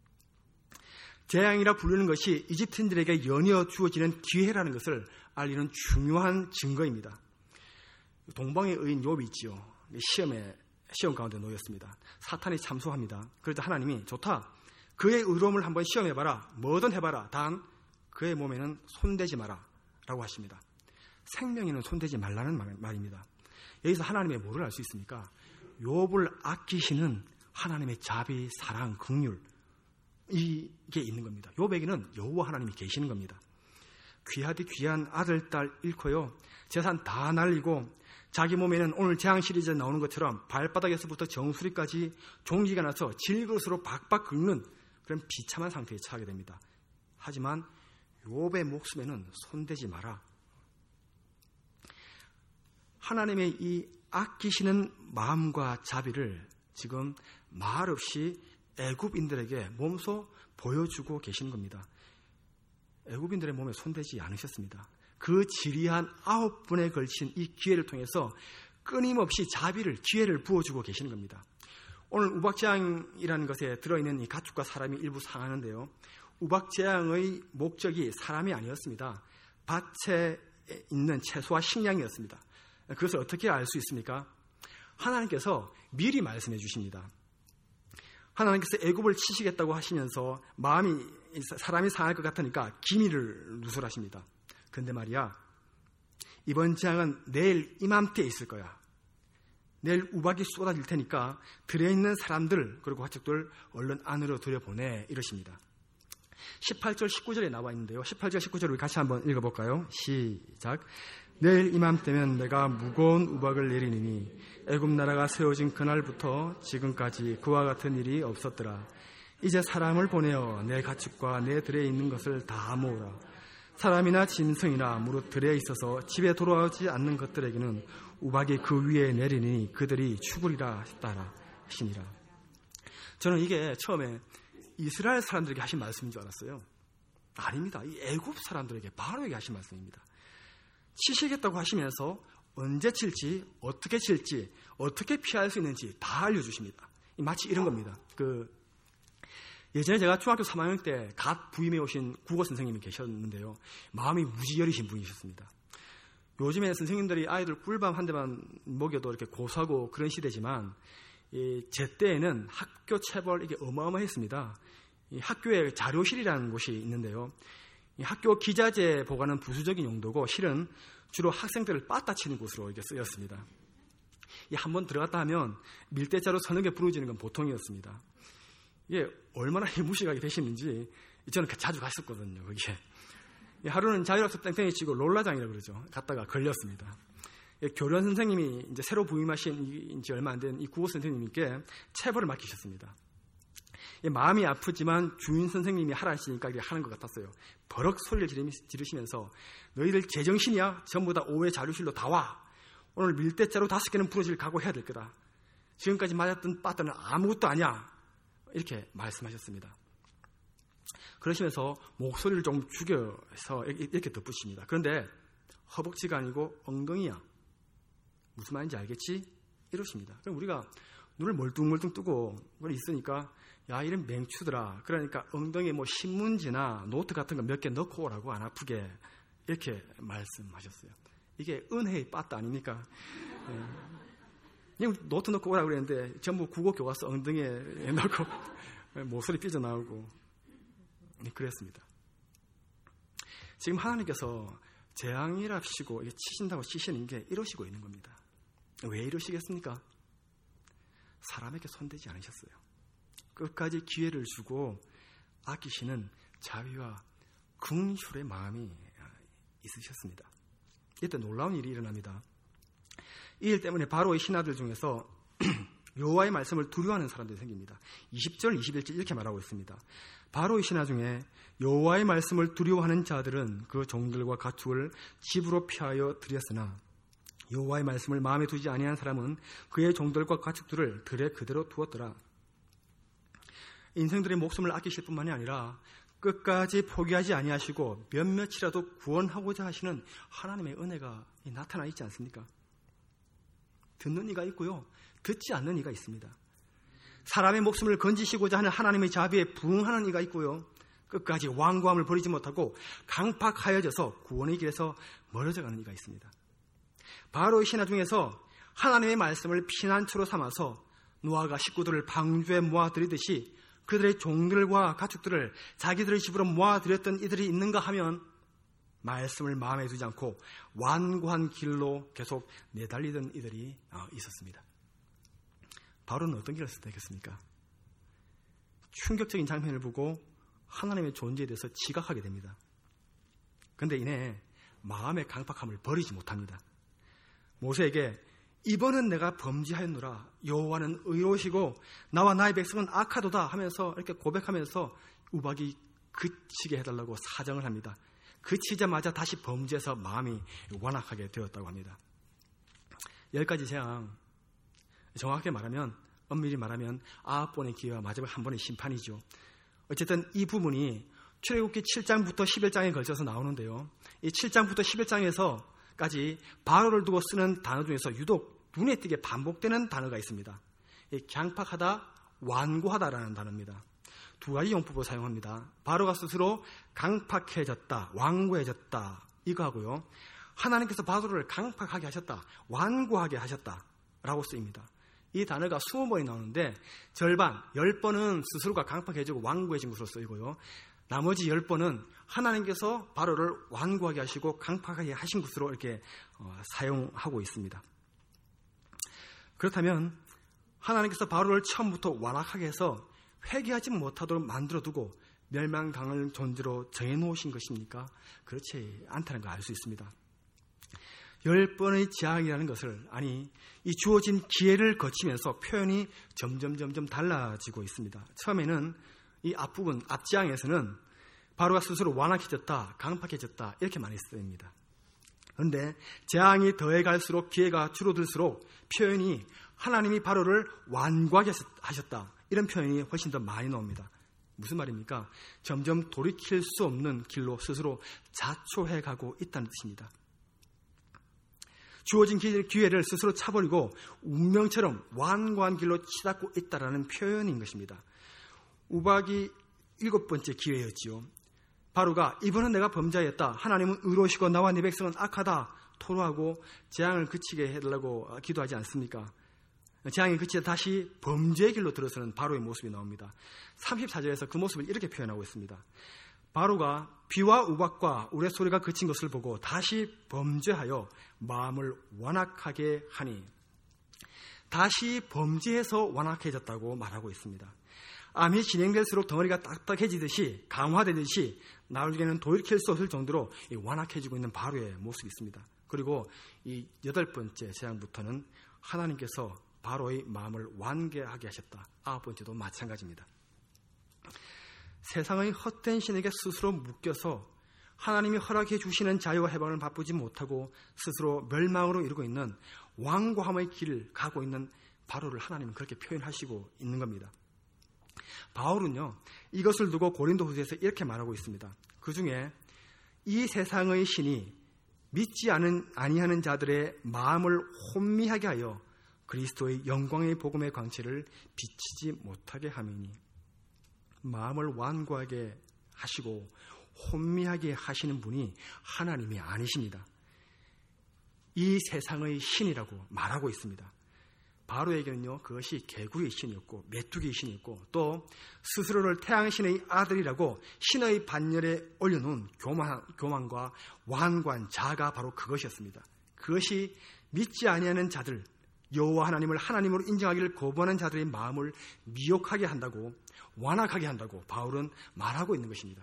재앙이라 부르는 것이 이집트인들에게 연이어 주어지는 기회라는 것을 알리는 중요한 증거입니다. 동방의 의인 욥이 있지요. 시험에, 시험 가운데 놓였습니다. 사탄이 참소합니다. 그래서 하나님이 좋다. 그의 의로움을 한번 시험해봐라. 뭐든 해봐라. 단 그의 몸에는 손대지 마라 라고 하십니다. 생명에는 손대지 말라는 말입니다. 여기서 하나님의 뭐를 알 수 있습니까? 욥을 아끼시는 하나님의 자비, 사랑, 긍휼, 이게 있는 겁니다. 욥에게는 여호와 하나님이 계시는 겁니다. 귀하디 귀한 아들, 딸 잃고요, 재산 다 날리고 자기 몸에는 오늘 재앙 시리즈에 나오는 것처럼 발바닥에서부터 정수리까지 종기가 나서 질그릇으로 박박 긁는 그런 비참한 상태에 처하게 됩니다. 하지만 욥의 목숨에는 손대지 마라. 하나님의 이 아끼시는 마음과 자비를 지금 말없이 애굽인들에게 몸소 보여주고 계시는 겁니다. 애굽인들의 몸에 손대지 않으셨습니다. 그 지리한 아홉 번에 걸친 이 기회를 통해서 끊임없이 자비를, 기회를 부어주고 계시는 겁니다. 오늘 우박재앙이라는 것에 들어있는 이 가축과 사람이 일부 상하는데요. 우박재앙의 목적이 사람이 아니었습니다. 밭에 있는 채소와 식량이었습니다. 그것을 어떻게 알 수 있습니까? 하나님께서 미리 말씀해 주십니다. 하나님께서 애굽을 치시겠다고 하시면서 마음이, 사람이 상할 것 같으니까 기미를 누설하십니다. 근데 말이야, 이번 재앙은 내일 이맘때에 있을 거야. 내일 우박이 쏟아질 테니까 들에 있는 사람들 그리고 가축들 얼른 안으로 들여보내, 이러십니다. 십팔 절 십구 절에 나와 있는데요. 십팔 절 십구 절을 같이 한번 읽어볼까요? 시작. 내일 이맘때면 내가 무거운 우박을 내리니 애굽 나라가 세워진 그날부터 지금까지 그와 같은 일이 없었더라. 이제 사람을 보내어 내 가축과 내 들에 있는 것을 다 모으라. 사람이나 짐승이나 무릇 들에 있어서 집에 돌아오지 않는 것들에게는 우박이 그 위에 내리니 그들이 죽으리라 하셨다라 하시니라. 저는 이게 처음에 이스라엘 사람들에게 하신 말씀인 줄 알았어요. 아닙니다. 이 애굽 사람들에게, 바로에게 하신 말씀입니다. 치시겠다고 하시면서 언제 칠지, 어떻게 칠지, 어떻게 피할 수 있는지 다 알려주십니다. 마치 이런 겁니다. 그 예전에 제가 중학교 삼 학년 때 갓 부임해 오신 국어 선생님이 계셨는데요. 마음이 무지 여리신 분이셨습니다. 요즘에 선생님들이 아이들 꿀밤 한 대만 먹여도 이렇게 고소하고 그런 시대지만, 이 제 때에는 학교 체벌 이게 어마어마했습니다. 이 학교에 자료실이라는 곳이 있는데요. 이 학교 기자재 보관은 부수적인 용도고 실은 주로 학생들을 빠따치는 곳으로 이렇게 쓰였습니다. 이 한번 들어갔다 하면 밀대자로 서너 개 부러지는 건 보통이었습니다. 이게 얼마나 무시하게 되시는지 저는 자주 갔었거든요. 거기에 하루는 자율학습 땡땡이 치고 롤라장이라고 그러죠. 갔다가 걸렸습니다. 교련 선생님이 이제 새로 부임하신 지 얼마 안 된 이 국어 선생님께 체벌을 맡기셨습니다. 마음이 아프지만 주인 선생님이 하라 하시니까 하는 것 같았어요. 버럭 소리를 지르시면서 너희들 제정신이야? 전부 다 오후에 자료실로 다 와. 오늘 밀대자로 다섯 개는 부러질 각오해야 될 거다. 지금까지 맞았던 빠따는 아무것도 아니야. 이렇게 말씀하셨습니다. 그러시면서 목소리를 좀 죽여서 이렇게 덧붙입니다. 그런데 허벅지가 아니고 엉덩이야. 무슨 말인지 알겠지? 이러십니다. 그럼 우리가 눈을 멀뚱멀뚱 뜨고 있으니까 야, 이런 맹추더라. 그러니까 엉덩이에 뭐 신문지나 노트 같은 거 몇 개 넣고 오라고 안 아프게 이렇게 말씀하셨어요. 이게 은혜의 빠따 아닙니까? 네. 노트 넣고 오라고 그랬는데 전부 국어 교과서 엉덩이에 넣고 모서리 삐져나오고 그랬습니다. 지금 하나님께서 재앙이랍시고 치신다고 치시는 게 이러시고 있는 겁니다. 왜 이러시겠습니까? 사람에게 손대지 않으셨어요. 끝까지 기회를 주고 아끼시는 자비와 긍휼의 마음이 있으셨습니다. 이때 놀라운 일이 일어납니다. 이 일 때문에 바로의 신하들 중에서 여호와의 말씀을 두려워하는 사람들이 생깁니다. 이십 절, 이십일 절 이렇게 말하고 있습니다. 바로의 신하 중에 여호와의 말씀을 두려워하는 자들은 그 종들과 가축을 집으로 피하여 들였으나 여호와의 말씀을 마음에 두지 아니한 사람은 그의 종들과 가축들을 들에 그대로 두었더라. 인생들의 목숨을 아끼실 뿐만이 아니라 끝까지 포기하지 아니하시고 몇몇이라도 구원하고자 하시는 하나님의 은혜가 나타나 있지 않습니까? 듣는 이가 있고요, 듣지 않는 이가 있습니다. 사람의 목숨을 건지시고자 하는 하나님의 자비에 부응하는 이가 있고요, 끝까지 완고함을 버리지 못하고 강팍하여져서 구원의 길에서 멀어져 가는 이가 있습니다. 바로의 신하 중에서 하나님의 말씀을 피난처로 삼아서 노아가 식구들을 방주에 모아들이듯이 그들의 종들과 가축들을 자기들의 집으로 모아들였던 이들이 있는가 하면 말씀을 마음에 두지 않고 완고한 길로 계속 내달리던 이들이 있었습니다. 바로는 어떤 길을 선택했습니까? 충격적인 장면을 보고 하나님의 존재에 대해서 지각하게 됩니다. 그런데 이내 마음의 강팍함을 버리지 못합니다. 모세에게 이번은 내가 범죄하였노라. 여호와는 의로우시고 나와 나의 백성은 악하도다 하면서 이렇게 고백하면서 우박이 그치게 해달라고 사정을 합니다. 그치자마자 다시 범죄해서 마음이 완악하게 되었다고 합니다. 열 가지 재앙, 정확하게 말하면, 엄밀히 말하면 아홉 번의 기회와 마지막 한 번의 심판이죠. 어쨌든 이 부분이 출애굽기 칠 장부터 십일 장에 걸쳐서 나오는데요, 이 칠 장부터 십일 장에서까지 바로를 두고 쓰는 단어 중에서 유독 눈에 띄게 반복되는 단어가 있습니다. 강팍하다, 완고하다라는 단어입니다. 두 가지 용법을 사용합니다. 바로가 스스로 강팍해졌다, 완고해졌다 이거 하고요, 하나님께서 바로를 강팍하게 하셨다, 완고하게 하셨다라고 쓰입니다. 이 단어가 이십 번이 나오는데 절반, 십 번은 스스로가 강팍해지고 완고해진 것으로 쓰이고요, 나머지 십 번은 하나님께서 바로를 완고하게 하시고 강팍하게 하신 것으로 이렇게 어, 사용하고 있습니다. 그렇다면 하나님께서 바로를 처음부터 완악하게 해서 회개하지 못하도록 만들어두고 멸망당할 존재로 정해놓으신 것입니까? 그렇지 않다는 걸 알 수 있습니다. 열 번의 재앙이라는 것을, 아니 이 주어진 기회를 거치면서 표현이 점점 점점 달라지고 있습니다. 처음에는 이 앞부분, 앞재앙에서는 바로가 스스로 완악해졌다, 강팍해졌다 이렇게 많이 쓰입니다. 그런데 재앙이 더해갈수록 기회가 줄어들수록 표현이 하나님이 바로를 완고하게 하셨다 이런 표현이 훨씬 더 많이 나옵니다. 무슨 말입니까? 점점 돌이킬 수 없는 길로 스스로 자초해 가고 있다는 뜻입니다. 주어진 기회를 스스로 차버리고 운명처럼 완고한 길로 치닫고 있다는 표현인 것입니다. 우박이 일곱 번째 기회였지요. 바로가 이번은 내가 범죄하였다. 하나님은 의로우시고 나와 네 백성은 악하다. 토로하고 재앙을 그치게 해달라고 기도하지 않습니까? 재앙이 그치다 다시 범죄의 길로 들어서는 바로의 모습이 나옵니다. 삼십사 절에서 그 모습을 이렇게 표현하고 있습니다. 바로가 비와 우박과 우레소리가 그친 것을 보고 다시 범죄하여 마음을 완악하게 하니, 다시 범죄해서 완악해졌다고 말하고 있습니다. 암이 진행될수록 덩어리가 딱딱해지듯이 강화되듯이 나중에는 돌이킬 수 없을 정도로 완악해지고 있는 바로의 모습이 있습니다. 그리고 이 여덟 번째 재앙부터는 하나님께서 바로의 마음을 완괴하게 하셨다. 아홉 번째도 마찬가지입니다. 세상의 헛된 신에게 스스로 묶여서 하나님이 허락해 주시는 자유와 해방을 바꾸지 못하고 스스로 멸망으로 이루고 있는 완고함의 길을 가고 있는 바로를 하나님은 그렇게 표현하시고 있는 겁니다. 바울은요, 이것을 두고 고린도후서에서 이렇게 말하고 있습니다. 그 중에 이 세상의 신이 믿지 않은, 아니하는 자들의 마음을 혼미하게 하여 그리스도의 영광의 복음의 광채를 비치지 못하게 함이니, 마음을 완고하게 하시고 혼미하게 하시는 분이 하나님이 아니십니다. 이 세상의 신이라고 말하고 있습니다. 바로에게는요, 그것이 개구리의 신이었고 메뚜기의 신이었고 또 스스로를 태양의 신의 아들이라고 신의 반열에 올려놓은 교만, 교만과 완고한 자가 바로 그것이었습니다. 그것이 믿지 아니하는 자들, 여호와 하나님을 하나님으로 인정하기를 거부하는 자들의 마음을 미혹하게 한다고, 완악하게 한다고 바울은 말하고 있는 것입니다.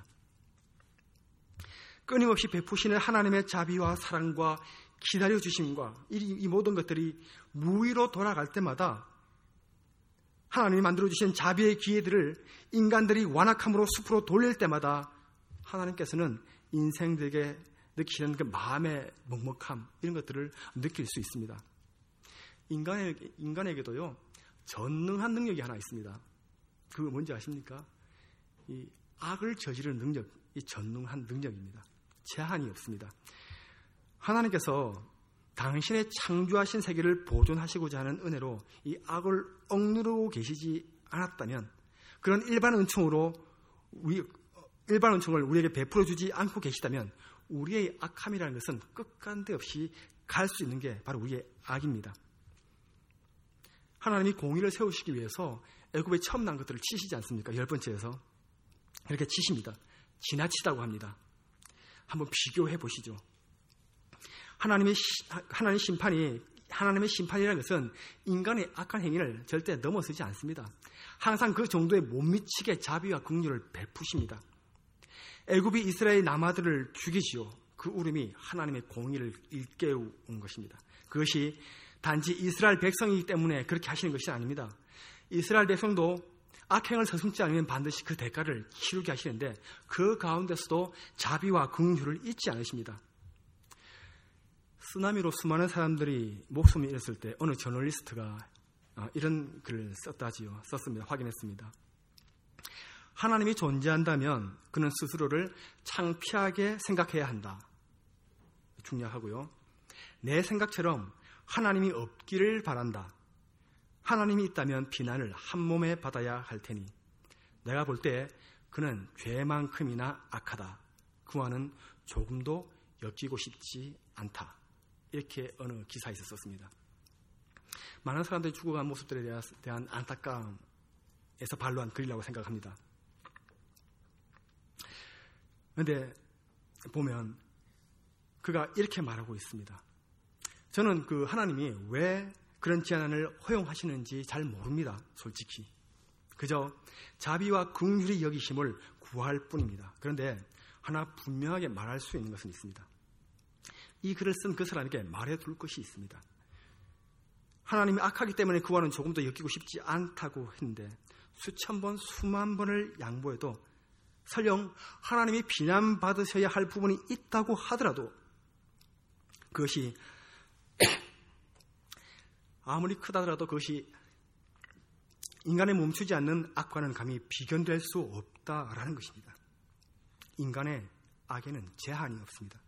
끊임없이 베푸시는 하나님의 자비와 사랑과 기다려주심과 이, 이 모든 것들이 무의로 돌아갈 때마다, 하나님이 만들어주신 자비의 기회들을 인간들이 완악함으로 숲으로 돌릴 때마다 하나님께서는 인생들에게 느끼는 그 마음의 먹먹함, 이런 것들을 느낄 수 있습니다. 인간에게, 인간에게도요, 전능한 능력이 하나 있습니다. 그거 뭔지 아십니까? 이 악을 저지르는 능력, 이 전능한 능력입니다. 제한이 없습니다. 하나님께서 당신의 창조하신 세계를 보존하시고자 하는 은혜로 이 악을 억누르고 계시지 않았다면, 그런 일반 은총으로 우리, 일반 은총을 우리에게 베풀어 주지 않고 계시다면 우리의 악함이라는 것은 끝간데 없이 갈 수 있는 게 바로 우리의 악입니다. 하나님이 공의를 세우시기 위해서 애굽에 처음 난 것들을 치시지 않습니까? 열 번째에서 이렇게 치십니다. 지나치다고 합니다. 한번 비교해 보시죠. 하나님의 하나님의 심판이 하나님의 심판이라는 것은 인간의 악한 행위를 절대 넘어서지 않습니다. 항상 그 정도에 못 미치게 자비와 긍휼을 베푸십니다. 애굽이 이스라엘 남아들을 죽이지요. 그 울음이 하나님의 공의를 일깨우는 것입니다. 그것이 단지 이스라엘 백성이기 때문에 그렇게 하시는 것이 아닙니다. 이스라엘 백성도 악행을 서슴지 않으면 반드시 그 대가를 치르게 하시는데, 그 가운데서도 자비와 긍휼을 잊지 않으십니다. 쓰나미로 수많은 사람들이 목숨을 잃었을 때 어느 저널리스트가 이런 글을 썼다지요. 썼습니다. 확인했습니다. 하나님이 존재한다면 그는 스스로를 창피하게 생각해야 한다. 중요하고요. 내 생각처럼 하나님이 없기를 바란다. 하나님이 있다면 비난을 한 몸에 받아야 할 테니 내가 볼 때 그는 죄만큼이나 악하다. 그와는 조금도 엮이고 싶지 않다. 이렇게 어느 기사에서 썼습니다. 많은 사람들이 죽어간 모습들에 대한 안타까움에서 발로한 글이라고 생각합니다. 그런데 보면 그가 이렇게 말하고 있습니다. 저는 그 하나님이 왜 그런 제안을 허용하시는지 잘 모릅니다. 솔직히. 그저 자비와 긍휼히 여기심을 구할 뿐입니다. 그런데 하나 분명하게 말할 수 있는 것은 있습니다. 이 글을 쓴 그 사람에게 말해둘 것이 있습니다. 하나님이 악하기 때문에 그와는 조금도 엮이고 싶지 않다고 했는데 수천 번, 수만 번을 양보해도 설령 하나님이 비난받으셔야 할 부분이 있다고 하더라도 그것이 아무리 크다더라도 그것이 인간의 멈추지 않는 악과는 감히 비견될 수 없다라는 것입니다. 인간의 악에는 제한이 없습니다.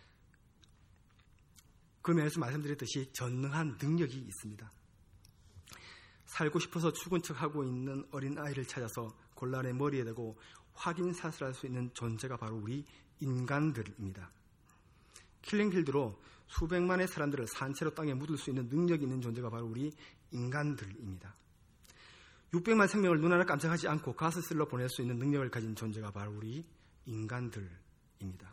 그 면에서 말씀드렸듯이 전능한 능력이 있습니다. 살고 싶어서 죽은 척하고 있는 어린아이를 찾아서 곤란의 머리에 대고 확인사슬할 수 있는 존재가 바로 우리 인간들입니다. 킬링필드로 수백만의 사람들을 산채로 땅에 묻을 수 있는 능력이 있는 존재가 바로 우리 인간들입니다. 육백만 생명을 눈 하나 깜짝하지 않고 가스 쓸러 보낼 수 있는 능력을 가진 존재가 바로 우리 인간들입니다.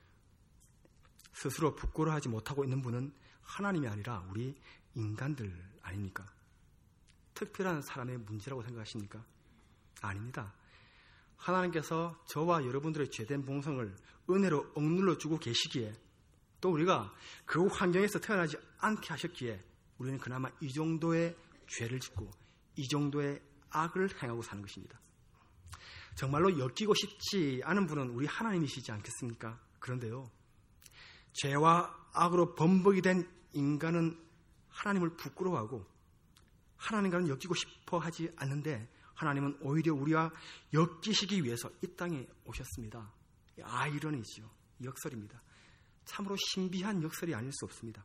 스스로 부끄러워하지 못하고 있는 분은 하나님이 아니라 우리 인간들 아닙니까? 특별한 사람의 문제라고 생각하십니까? 아닙니다. 하나님께서 저와 여러분들의 죄된 본성을 은혜로 억눌러 주고 계시기에 또 우리가 그 환경에서 태어나지 않게 하셨기에 우리는 그나마 이 정도의 죄를 짓고 이 정도의 악을 행하고 사는 것입니다. 정말로 엮이고 싶지 않은 분은 우리 하나님이시지 않겠습니까? 그런데요, 죄와 악으로 범벅이 된 인간은 하나님을 부끄러워하고 하나님과는 엮이고 싶어 하지 않는데 하나님은 오히려 우리와 엮이시기 위해서 이 땅에 오셨습니다. 아이러니죠. 역설입니다. 참으로 신비한 역설이 아닐 수 없습니다.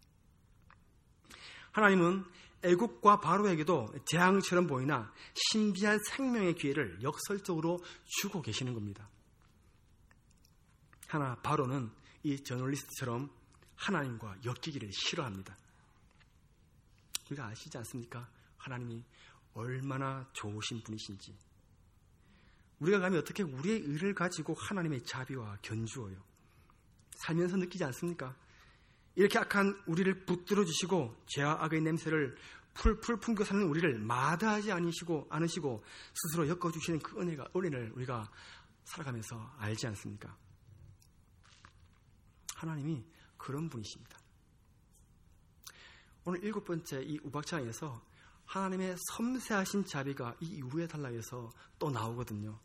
하나님은 애굽과 바로에게도 재앙처럼 보이나 신비한 생명의 기회를 역설적으로 주고 계시는 겁니다. 하나 바로는 이 저널리스트처럼 하나님과 엮이기를 싫어합니다. 우리가 아시지 않습니까? 하나님이 얼마나 좋으신 분이신지. 우리가 감히 어떻게 우리의 의를 가지고 하나님의 자비와 견주어요. 살면서 느끼지 않습니까? 이렇게 악한 우리를 붙들어 주시고 죄와 악의 냄새를 풀풀 풍겨 사는 우리를 마다하지 않으시고 않으시고 스스로 엮어 주시는 그 은혜가 은혜를 우리가 살아가면서 알지 않습니까? 하나님이 그런 분이십니다. 오늘 일곱 번째 이 우박장에서 하나님의 섬세하신 자비가 이 이후의 단락에서 또 나오거든요.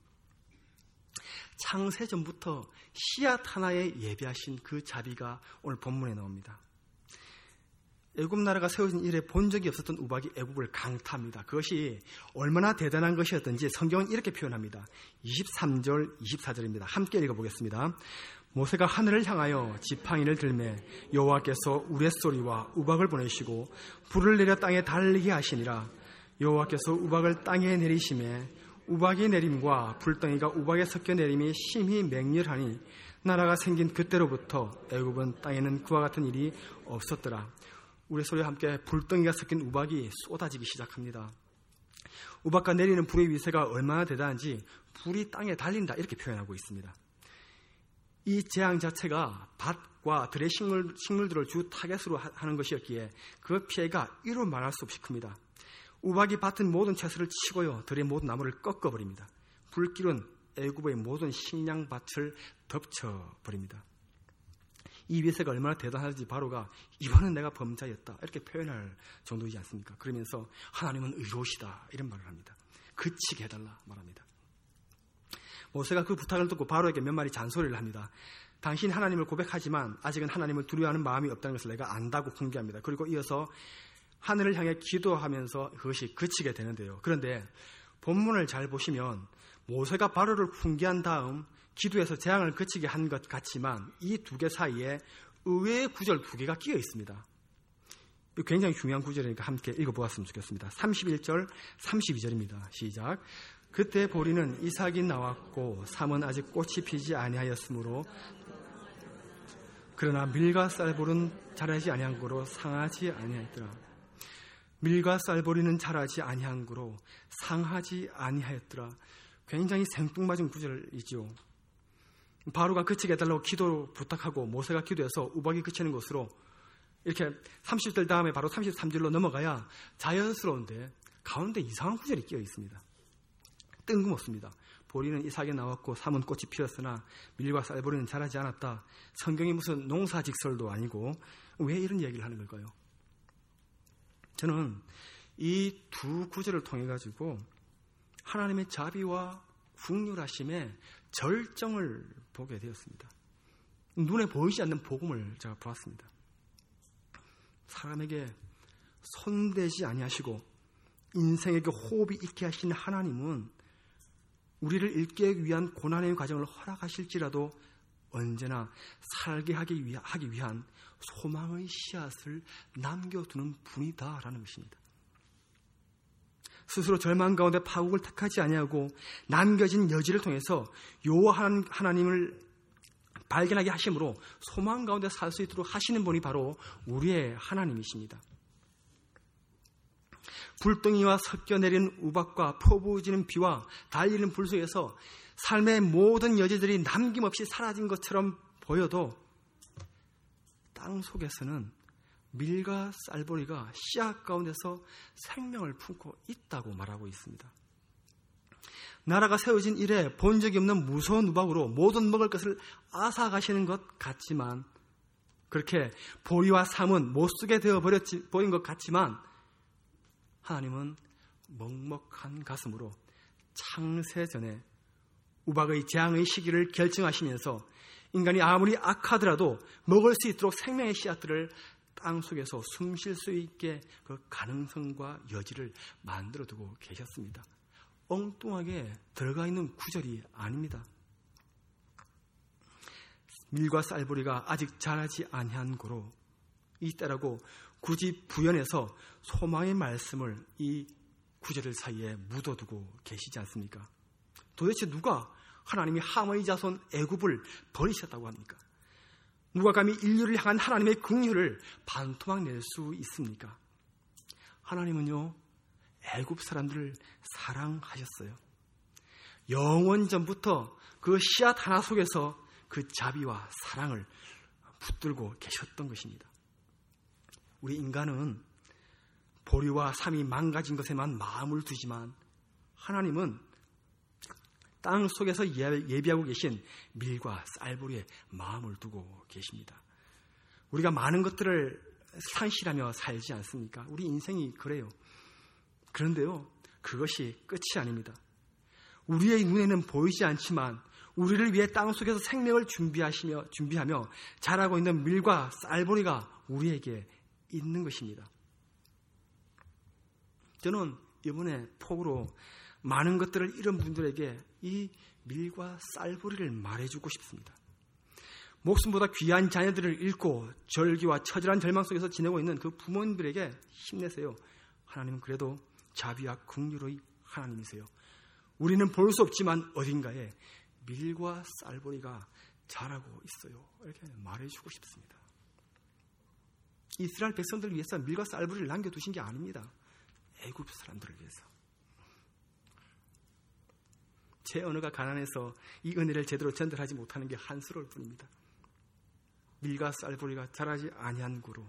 창세전부터 씨앗 하나에 예비하신 그 자비가 오늘 본문에 나옵니다. 애굽 나라가 세워진 이래 본 적이 없었던 우박이 애굽을 강타합니다. 그것이 얼마나 대단한 것이었던지 성경은 이렇게 표현합니다. 이십삼 절, 이십사 절입니다. 함께 읽어보겠습니다. 모세가 하늘을 향하여 지팡이를 들매 여호와께서 우레소리와 우박을 보내시고 불을 내려 땅에 달리게 하시니라. 여호와께서 우박을 땅에 내리심에 우박이 내림과 불덩이가 우박에 섞여 내림이 심히 맹렬하니 나라가 생긴 그때로부터 애굽은 땅에는 그와 같은 일이 없었더라. 우레소리와 함께 불덩이가 섞인 우박이 쏟아지기 시작합니다. 우박과 내리는 불의 위세가 얼마나 대단한지 불이 땅에 달린다 이렇게 표현하고 있습니다. 이 재앙 자체가 밭과 들의 식물, 식물들을 주 타겟으로 하는 것이었기에 그 피해가 이루 말할 수 없이 큽니다. 우박이 밭은 모든 채소를 치고요, 들의 모든 나무를 꺾어버립니다. 불길은 애굽의 모든 식량밭을 덮쳐버립니다. 이 위세가 얼마나 대단한지 바로가 이번은 내가 범자였다 이렇게 표현할 정도이지 않습니까? 그러면서 하나님은 의로우시다 이런 말을 합니다. 그치게 해달라 말합니다. 모세가 그 부탁을 듣고 바로에게 몇 마디 잔소리를 합니다. 당신 하나님을 고백하지만 아직은 하나님을 두려워하는 마음이 없다는 것을 내가 안다고 공개합니다. 그리고 이어서 하늘을 향해 기도하면서 그것이 그치게 되는데요. 그런데 본문을 잘 보시면 모세가 바로를 훈계한 다음 기도해서 재앙을 그치게 한 것 같지만 이 두 개 사이에 의외의 구절 두 개가 끼어 있습니다. 굉장히 중요한 구절이니까 함께 읽어보았으면 좋겠습니다. 삼십일 절, 삼십이 절입니다. 시작. 그때 보리는 이삭이 나왔고 삼은 아직 꽃이 피지 아니하였으므로 그러나 밀과 쌀보리는 자라지 아니한 고로 상하지 아니하였더라. 밀과 쌀보리는 자라지 아니한 고로 상하지 아니하였더라. 굉장히 생뚱맞은 구절이지요. 바로가 그치게 해달라고 기도 부탁하고 모세가 기도해서 우박이 그치는 것으로 이렇게 삼십 절 다음에 바로 삼십삼 절로 넘어가야 자연스러운데 가운데 이상한 구절이 끼어 있습니다. 뜬금없습니다. 보리는 이삭에 나왔고 삼은 꽃이 피었으나 밀과 쌀보리는 자라지 않았다. 성경이 무슨 농사직설도 아니고 왜 이런 얘기를 하는 걸까요? 저는 이 두 구절을 통해 가지고 하나님의 자비와 풍요하심의 절정을 보게 되었습니다. 눈에 보이지 않는 복음을 제가 보았습니다. 사람에게 손대지 아니하시고 인생에게 호흡이 있게 하신 하나님은 우리를 일깨우기 위한 고난의 과정을 허락하실지라도 언제나 살게 하기 위한 소망의 씨앗을 남겨두는 분이다라는 것입니다. 스스로 절망 가운데 파국을 택하지 아니하고 남겨진 여지를 통해서 여호와 하나님을 발견하게 하심으로 소망 가운데 살 수 있도록 하시는 분이 바로 우리의 하나님이십니다. 불덩이와 섞여 내리는 우박과 퍼부어지는 비와 달리는 불 속에서 삶의 모든 여지들이 남김없이 사라진 것처럼 보여도 땅 속에서는 밀과 쌀보리가 씨앗 가운데서 생명을 품고 있다고 말하고 있습니다. 나라가 세워진 이래 본 적이 없는 무서운 우박으로 모든 먹을 것을 앗아가시는 것 같지만, 그렇게 보리와 삶은 못쓰게 되어버렸지 보인 것 같지만, 하나님은 먹먹한 가슴으로 창세전에 우박의 재앙의 시기를 결정하시면서 인간이 아무리 악하더라도 먹을 수 있도록 생명의 씨앗들을 땅 속에서 숨 쉴 수 있게 그 가능성과 여지를 만들어두고 계셨습니다. 엉뚱하게 들어가 있는 구절이 아닙니다. 밀과 쌀보리가 아직 자라지 아니한 고로 이때라고 굳이 부연해서 소망의 말씀을 이 구절 사이에 묻어두고 계시지 않습니까? 도대체 누가 하나님이 함의 자손 애굽을 버리셨다고 합니까? 누가 감히 인류를 향한 하나님의 긍휼을 반토막 낼 수 있습니까? 하나님은요, 애굽 사람들을 사랑하셨어요. 영원 전부터 그 씨앗 하나 속에서 그 자비와 사랑을 붙들고 계셨던 것입니다. 우리 인간은 보리와 삶이 망가진 것에만 마음을 두지만 하나님은 땅 속에서 예비하고 계신 밀과 쌀보리에 마음을 두고 계십니다. 우리가 많은 것들을 상실하며 살지 않습니까? 우리 인생이 그래요. 그런데요, 그것이 끝이 아닙니다. 우리의 눈에는 보이지 않지만 우리를 위해 땅 속에서 생명을 준비하시며 준비하며 자라고 있는 밀과 쌀보리가 우리에게 있는 것입니다. 저는 이번에 폭우로 많은 것들을 잃은 분들에게 이 밀과 쌀보리를 말해주고 싶습니다. 목숨보다 귀한 자녀들을 잃고 절기와 처절한 절망 속에서 지내고 있는 그 부모님들에게 힘내세요. 하나님은 그래도 자비와 긍휼의 하나님이세요. 우리는 볼 수 없지만 어딘가에 밀과 쌀보리가 자라고 있어요. 이렇게 말해주고 싶습니다. 이스라엘 백성들을 위해서 밀과 쌀보리를 남겨두신 게 아닙니다. 애굽 사람들을 위해서. 제 언어가 가난해서 이 은혜를 제대로 전달하지 못하는 게 한스러울 뿐입니다. 밀과 쌀보리가 자라지 아니한 고로.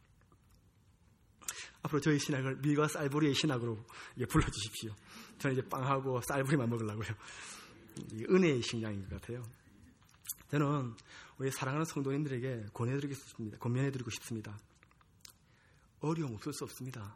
앞으로 저희 신학을 밀과 쌀보리의 신학으로 불러주십시오. 저는 이제 빵하고 쌀보리만 먹으려고요. 은혜의 식량인 것 같아요. 저는 우리 사랑하는 성도님들에게 권해드리고 싶습니다. 권면해드리고 싶습니다. 어려움 없을 수 없습니다.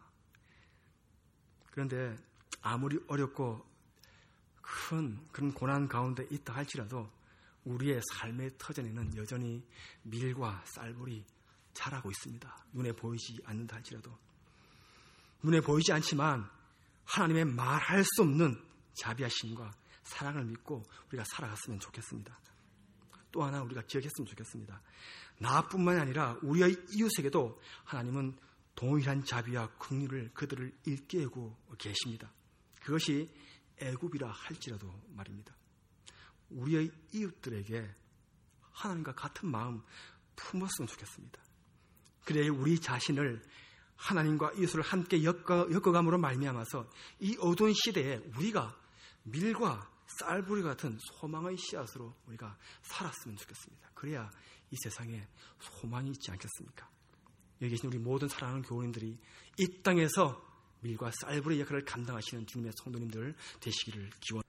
그런데 아무리 어렵고 큰 그런 고난 가운데 있다 할지라도 우리의 삶의 터전에는 여전히 밀과 쌀보리 자라고 있습니다. 눈에 보이지 않는다 할지라도. 눈에 보이지 않지만 하나님의 말할 수 없는 자비하심과 사랑을 믿고 우리가 살아갔으면 좋겠습니다. 또 하나 우리가 기억했으면 좋겠습니다. 나뿐만 아니라 우리의 이웃에게도 하나님은 동일한 자비와 긍휼을 그들을 일깨우고 계십니다. 그것이 애굽이라 할지라도 말입니다. 우리의 이웃들에게 하나님과 같은 마음 품었으면 좋겠습니다. 그래야 우리 자신을 하나님과 이웃을 함께 엮어, 엮어감으로 말미암아서 이 어두운 시대에 우리가 밀과 쌀보리 같은 소망의 씨앗으로 우리가 살았으면 좋겠습니다. 그래야 이 세상에 소망이 있지 않겠습니까? 여기 계신 우리 모든 사랑하는 교우님들이 이 땅에서 밀과 쌀보리 역할을 감당하시는 주님의 성도님들 되시기를 기원.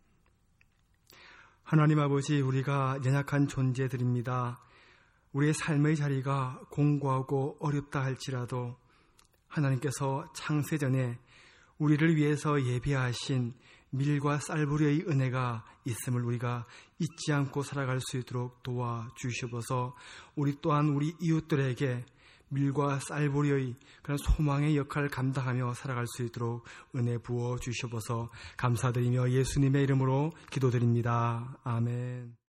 하나님 아버지, 우리가 연약한 존재들입니다. 우리의 삶의 자리가 공고하고 어렵다 할지라도 하나님께서 창세전에 우리를 위해서 예비하신 밀과 쌀부리의 은혜가 있음을 우리가 잊지 않고 살아갈 수 있도록 도와주시옵소서. 우리 또한 우리 이웃들에게 밀과 쌀부리의 그런 소망의 역할을 감당하며 살아갈 수 있도록 은혜 부어 주시옵소서. 감사드리며 예수님의 이름으로 기도드립니다. 아멘.